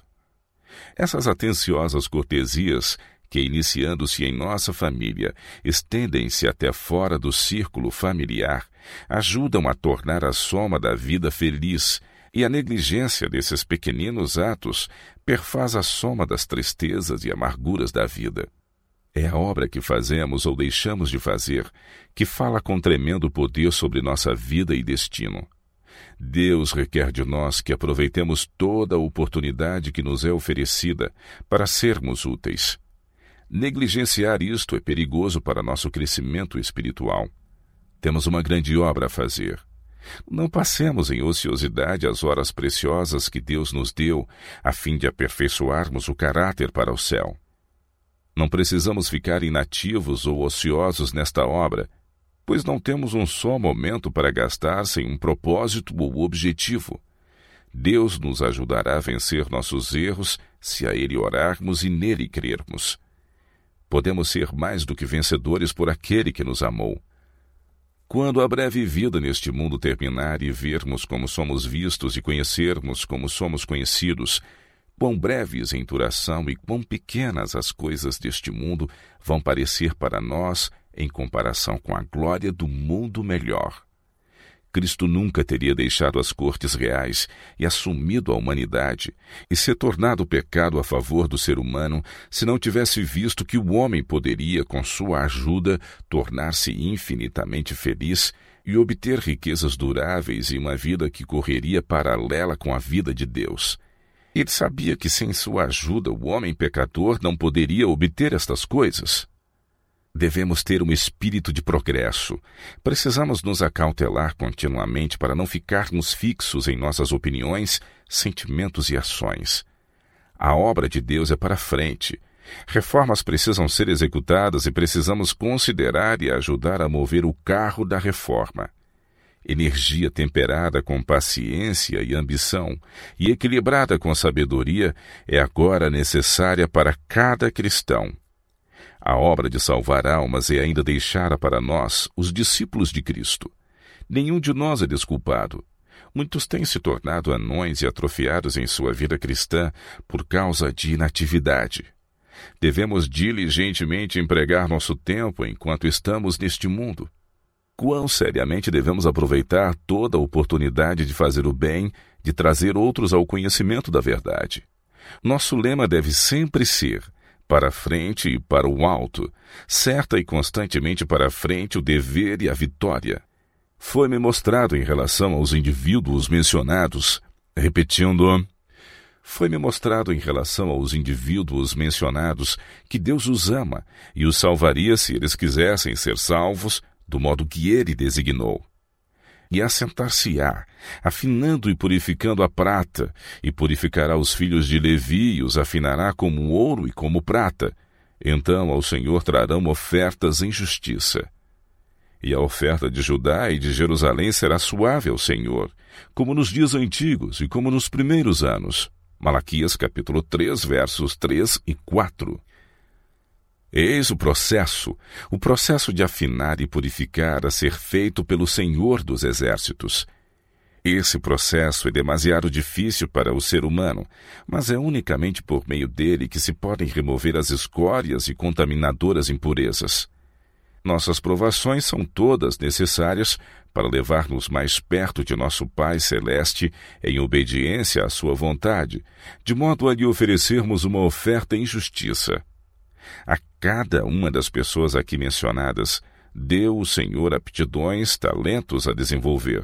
S1: Essas atenciosas cortesias, que, iniciando-se em nossa família, estendem-se até fora do círculo familiar, ajudam a tornar a soma da vida feliz, e a negligência desses pequeninos atos perfaz a soma das tristezas e amarguras da vida. É a obra que fazemos ou deixamos de fazer que fala com tremendo poder sobre nossa vida e destino. Deus requer de nós que aproveitemos toda a oportunidade que nos é oferecida para sermos úteis. Negligenciar isto é perigoso para nosso crescimento espiritual. Temos uma grande obra a fazer. Não passemos em ociosidade as horas preciosas que Deus nos deu, a fim de aperfeiçoarmos o caráter para o céu. Não precisamos ficar inativos ou ociosos nesta obra, pois não temos um só momento para gastar sem um propósito ou objetivo. Deus nos ajudará a vencer nossos erros se a Ele orarmos e nele crermos. Podemos ser mais do que vencedores por aquele que nos amou. Quando a breve vida neste mundo terminar e vermos como somos vistos e conhecermos como somos conhecidos, quão breves em duração e quão pequenas as coisas deste mundo vão parecer para nós em comparação com a glória do mundo melhor. Cristo nunca teria deixado as cortes reais e assumido a humanidade e se tornado pecado a favor do ser humano se não tivesse visto que o homem poderia, com sua ajuda, tornar-se infinitamente feliz e obter riquezas duráveis e uma vida que correria paralela com a vida de Deus. Ele sabia que sem sua ajuda o homem pecador não poderia obter estas coisas. Devemos ter um espírito de progresso. Precisamos nos acautelar continuamente para não ficarmos fixos em nossas opiniões, sentimentos e ações. A obra de Deus é para frente. Reformas precisam ser executadas e precisamos considerar e ajudar a mover o carro da reforma. Energia temperada com paciência e ambição e equilibrada com sabedoria é agora necessária para cada cristão. A obra de salvar almas é ainda deixada para nós, os discípulos de Cristo. Nenhum de nós é desculpado. Muitos têm se tornado anões e atrofiados em sua vida cristã por causa de inatividade. Devemos diligentemente empregar nosso tempo enquanto estamos neste mundo. Quão seriamente devemos aproveitar toda a oportunidade de fazer o bem, de trazer outros ao conhecimento da verdade. Nosso lema deve sempre ser: para a frente e para o alto, certa e constantemente para a frente o dever e a vitória. Foi-me mostrado em relação aos indivíduos mencionados, foi-me mostrado em relação aos indivíduos mencionados que Deus os ama e os salvaria se eles quisessem ser salvos, do modo que Ele designou. E assentar-se-á, afinando e purificando a prata, e purificará os filhos de Levi e os afinará como ouro e como prata. Então ao Senhor trarão ofertas em justiça. E a oferta de Judá e de Jerusalém será suave ao Senhor, como nos dias antigos e como nos primeiros anos. Malaquias capítulo 3, versos 3 e 4. Eis o processo de afinar e purificar a ser feito pelo Senhor dos Exércitos. Esse processo é demasiado difícil para o ser humano, mas é unicamente por meio dele que se podem remover as escórias e contaminadoras impurezas. Nossas provações são todas necessárias para levar-nos mais perto de nosso Pai Celeste em obediência à sua vontade, de modo a lhe oferecermos uma oferta em justiça. A cada uma das pessoas aqui mencionadas, deu o Senhor aptidões, talentos a desenvolver.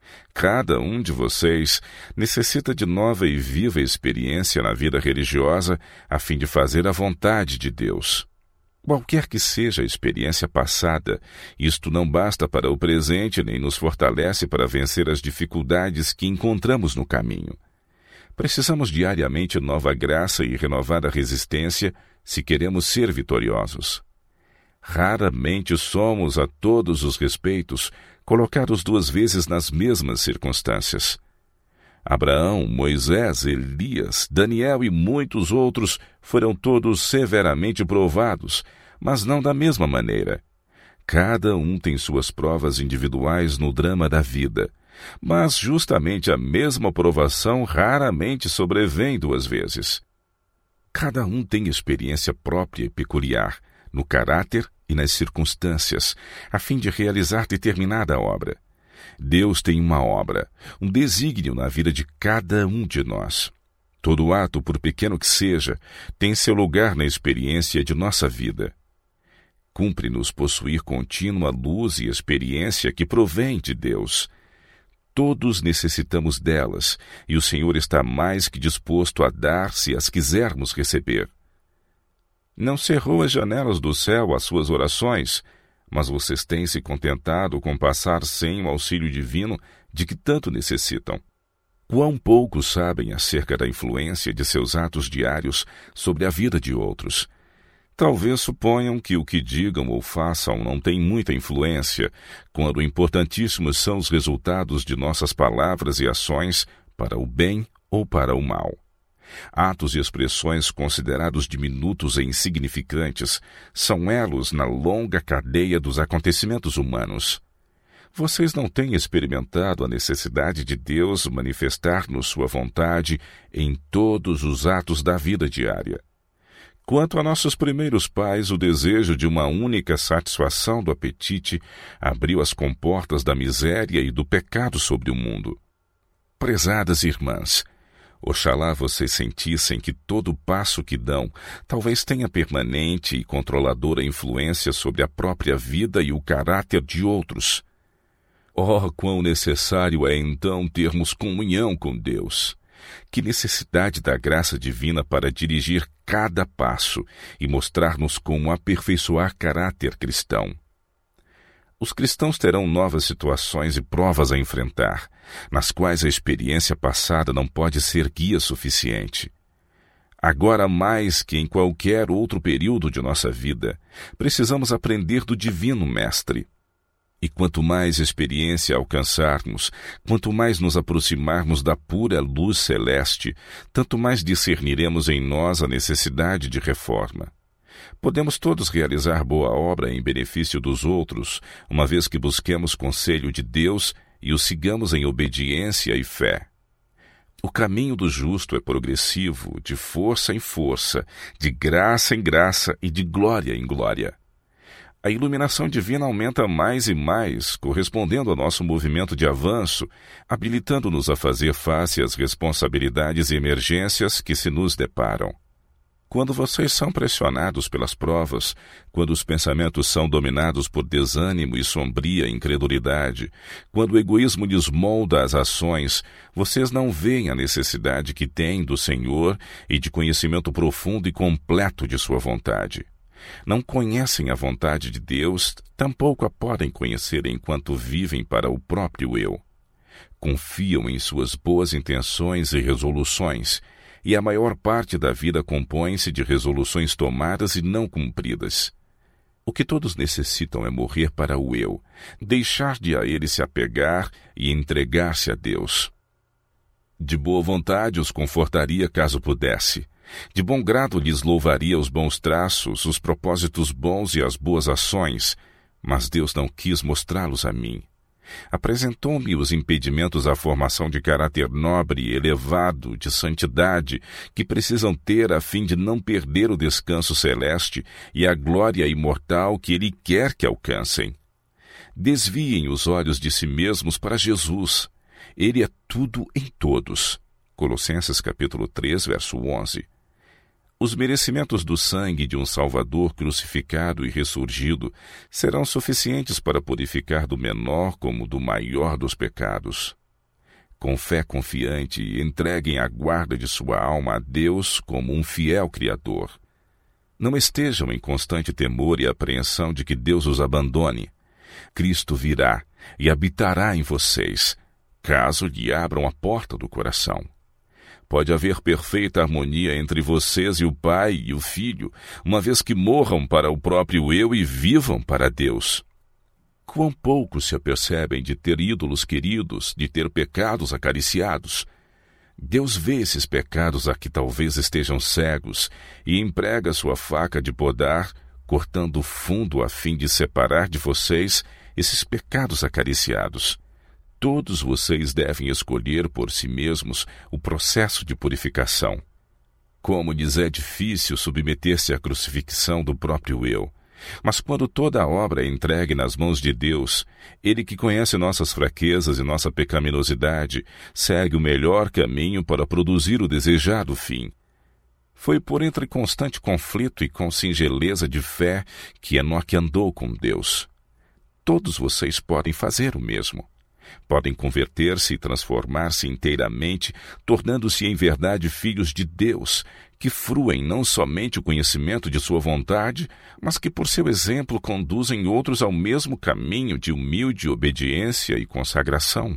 S1: Cada um de vocês necessita de nova e viva experiência na vida religiosa a fim de fazer a vontade de Deus. Qualquer que seja a experiência passada, isto não basta para o presente nem nos fortalece para vencer as dificuldades que encontramos no caminho. Precisamos diariamente nova graça e renovada resistência se queremos ser vitoriosos. Raramente somos, a todos os respeitos, colocados duas vezes nas mesmas circunstâncias. Abraão, Moisés, Elias, Daniel e muitos outros foram todos severamente provados, mas não da mesma maneira. Cada um tem suas provas individuais no drama da vida, mas justamente a mesma provação raramente sobrevém duas vezes. Cada um tem experiência própria e peculiar, no caráter e nas circunstâncias, a fim de realizar determinada obra. Deus tem uma obra, um desígnio na vida de cada um de nós. Todo ato, por pequeno que seja, tem seu lugar na experiência de nossa vida. Cumpre-nos possuir contínua luz e experiência que provém de Deus. Todos necessitamos delas, e o Senhor está mais que disposto a dar se as quisermos receber. Não cerrou as janelas do céu às suas orações, mas vocês têm se contentado com passar sem o auxílio divino de que tanto necessitam. Quão pouco sabem acerca da influência de seus atos diários sobre a vida de outros. Talvez suponham que o que digam ou façam não tem muita influência, quando importantíssimos são os resultados de nossas palavras e ações para o bem ou para o mal. Atos e expressões considerados diminutos e insignificantes são elos na longa cadeia dos acontecimentos humanos. Vocês não têm experimentado a necessidade de Deus manifestar-nos sua vontade em todos os atos da vida diária. Quanto a nossos primeiros pais, o desejo de uma única satisfação do apetite abriu as comportas da miséria e do pecado sobre o mundo. Prezadas irmãs, oxalá vocês sentissem que todo passo que dão talvez tenha permanente e controladora influência sobre a própria vida e o caráter de outros. Oh, quão necessário é então termos comunhão com Deus! Que necessidade da graça divina para dirigir cada passo e mostrar-nos como aperfeiçoar caráter cristão. Os cristãos terão novas situações e provas a enfrentar, nas quais a experiência passada não pode ser guia suficiente. Agora, mais que em qualquer outro período de nossa vida, precisamos aprender do Divino Mestre. E quanto mais experiência alcançarmos, quanto mais nos aproximarmos da pura luz celeste, tanto mais discerniremos em nós a necessidade de reforma. Podemos todos realizar boa obra em benefício dos outros, uma vez que busquemos conselho de Deus e o sigamos em obediência e fé. O caminho do justo é progressivo, de força em força, de graça em graça e de glória em glória. A iluminação divina aumenta mais e mais, correspondendo ao nosso movimento de avanço, habilitando-nos a fazer face às responsabilidades e emergências que se nos deparam. Quando vocês são pressionados pelas provas, quando os pensamentos são dominados por desânimo e sombria incredulidade, quando o egoísmo lhes molda as ações, vocês não veem a necessidade que têm do Senhor e de conhecimento profundo e completo de sua vontade. Não conhecem a vontade de Deus, tampouco a podem conhecer enquanto vivem para o próprio eu. Confiam em suas boas intenções e resoluções, e a maior parte da vida compõe-se de resoluções tomadas e não cumpridas. O que todos necessitam é morrer para o eu, deixar de a ele se apegar e entregar-se a Deus. De boa vontade os confortaria caso pudesse. De bom grado lhes louvaria os bons traços, os propósitos bons e as boas ações, mas Deus não quis mostrá-los a mim. Apresentou-me os impedimentos à formação de caráter nobre e elevado, de santidade, que precisam ter a fim de não perder o descanso celeste e a glória imortal que Ele quer que alcancem. Desviem os olhos de si mesmos para Jesus. Ele é tudo em todos. Colossenses capítulo 3, verso 11. Os merecimentos do sangue de um Salvador crucificado e ressurgido serão suficientes para purificar do menor como do maior dos pecados. Com fé confiante, entreguem a guarda de sua alma a Deus como um fiel Criador. Não estejam em constante temor e apreensão de que Deus os abandone. Cristo virá e habitará em vocês, caso lhe abram a porta do coração. Pode haver perfeita harmonia entre vocês e o Pai e o Filho, uma vez que morram para o próprio eu e vivam para Deus. Quão pouco se apercebem de ter ídolos queridos, de ter pecados acariciados. Deus vê esses pecados a que talvez estejam cegos e emprega sua faca de podar, cortando fundo a fim de separar de vocês esses pecados acariciados. Todos vocês devem escolher por si mesmos o processo de purificação. Como lhes é difícil submeter-se à crucifixão do próprio eu. Mas quando toda a obra é entregue nas mãos de Deus, Ele que conhece nossas fraquezas e nossa pecaminosidade, segue o melhor caminho para produzir o desejado fim. Foi por entre constante conflito e com singeleza de fé que Enoque andou com Deus. Todos vocês podem fazer o mesmo. Podem converter-se e transformar-se inteiramente, tornando-se em verdade filhos de Deus, que fruem não somente o conhecimento de sua vontade, mas que por seu exemplo conduzem outros ao mesmo caminho de humilde obediência e consagração.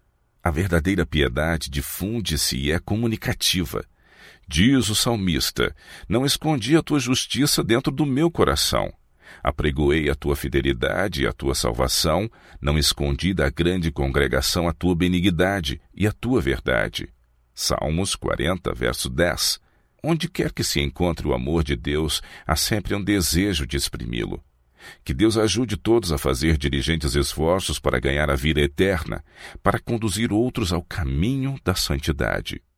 S1: A verdadeira piedade difunde-se e é comunicativa. Diz o salmista: não escondi a tua justiça dentro do meu coração. Apregoei a tua fidelidade e a tua salvação, não escondi da grande congregação a tua benignidade e a tua verdade. Salmos 40, verso 10. Onde quer que se encontre o amor de Deus, há sempre um desejo de exprimi-lo. Que Deus ajude todos a fazer diligentes esforços para ganhar a vida eterna, para conduzir outros ao caminho da santidade.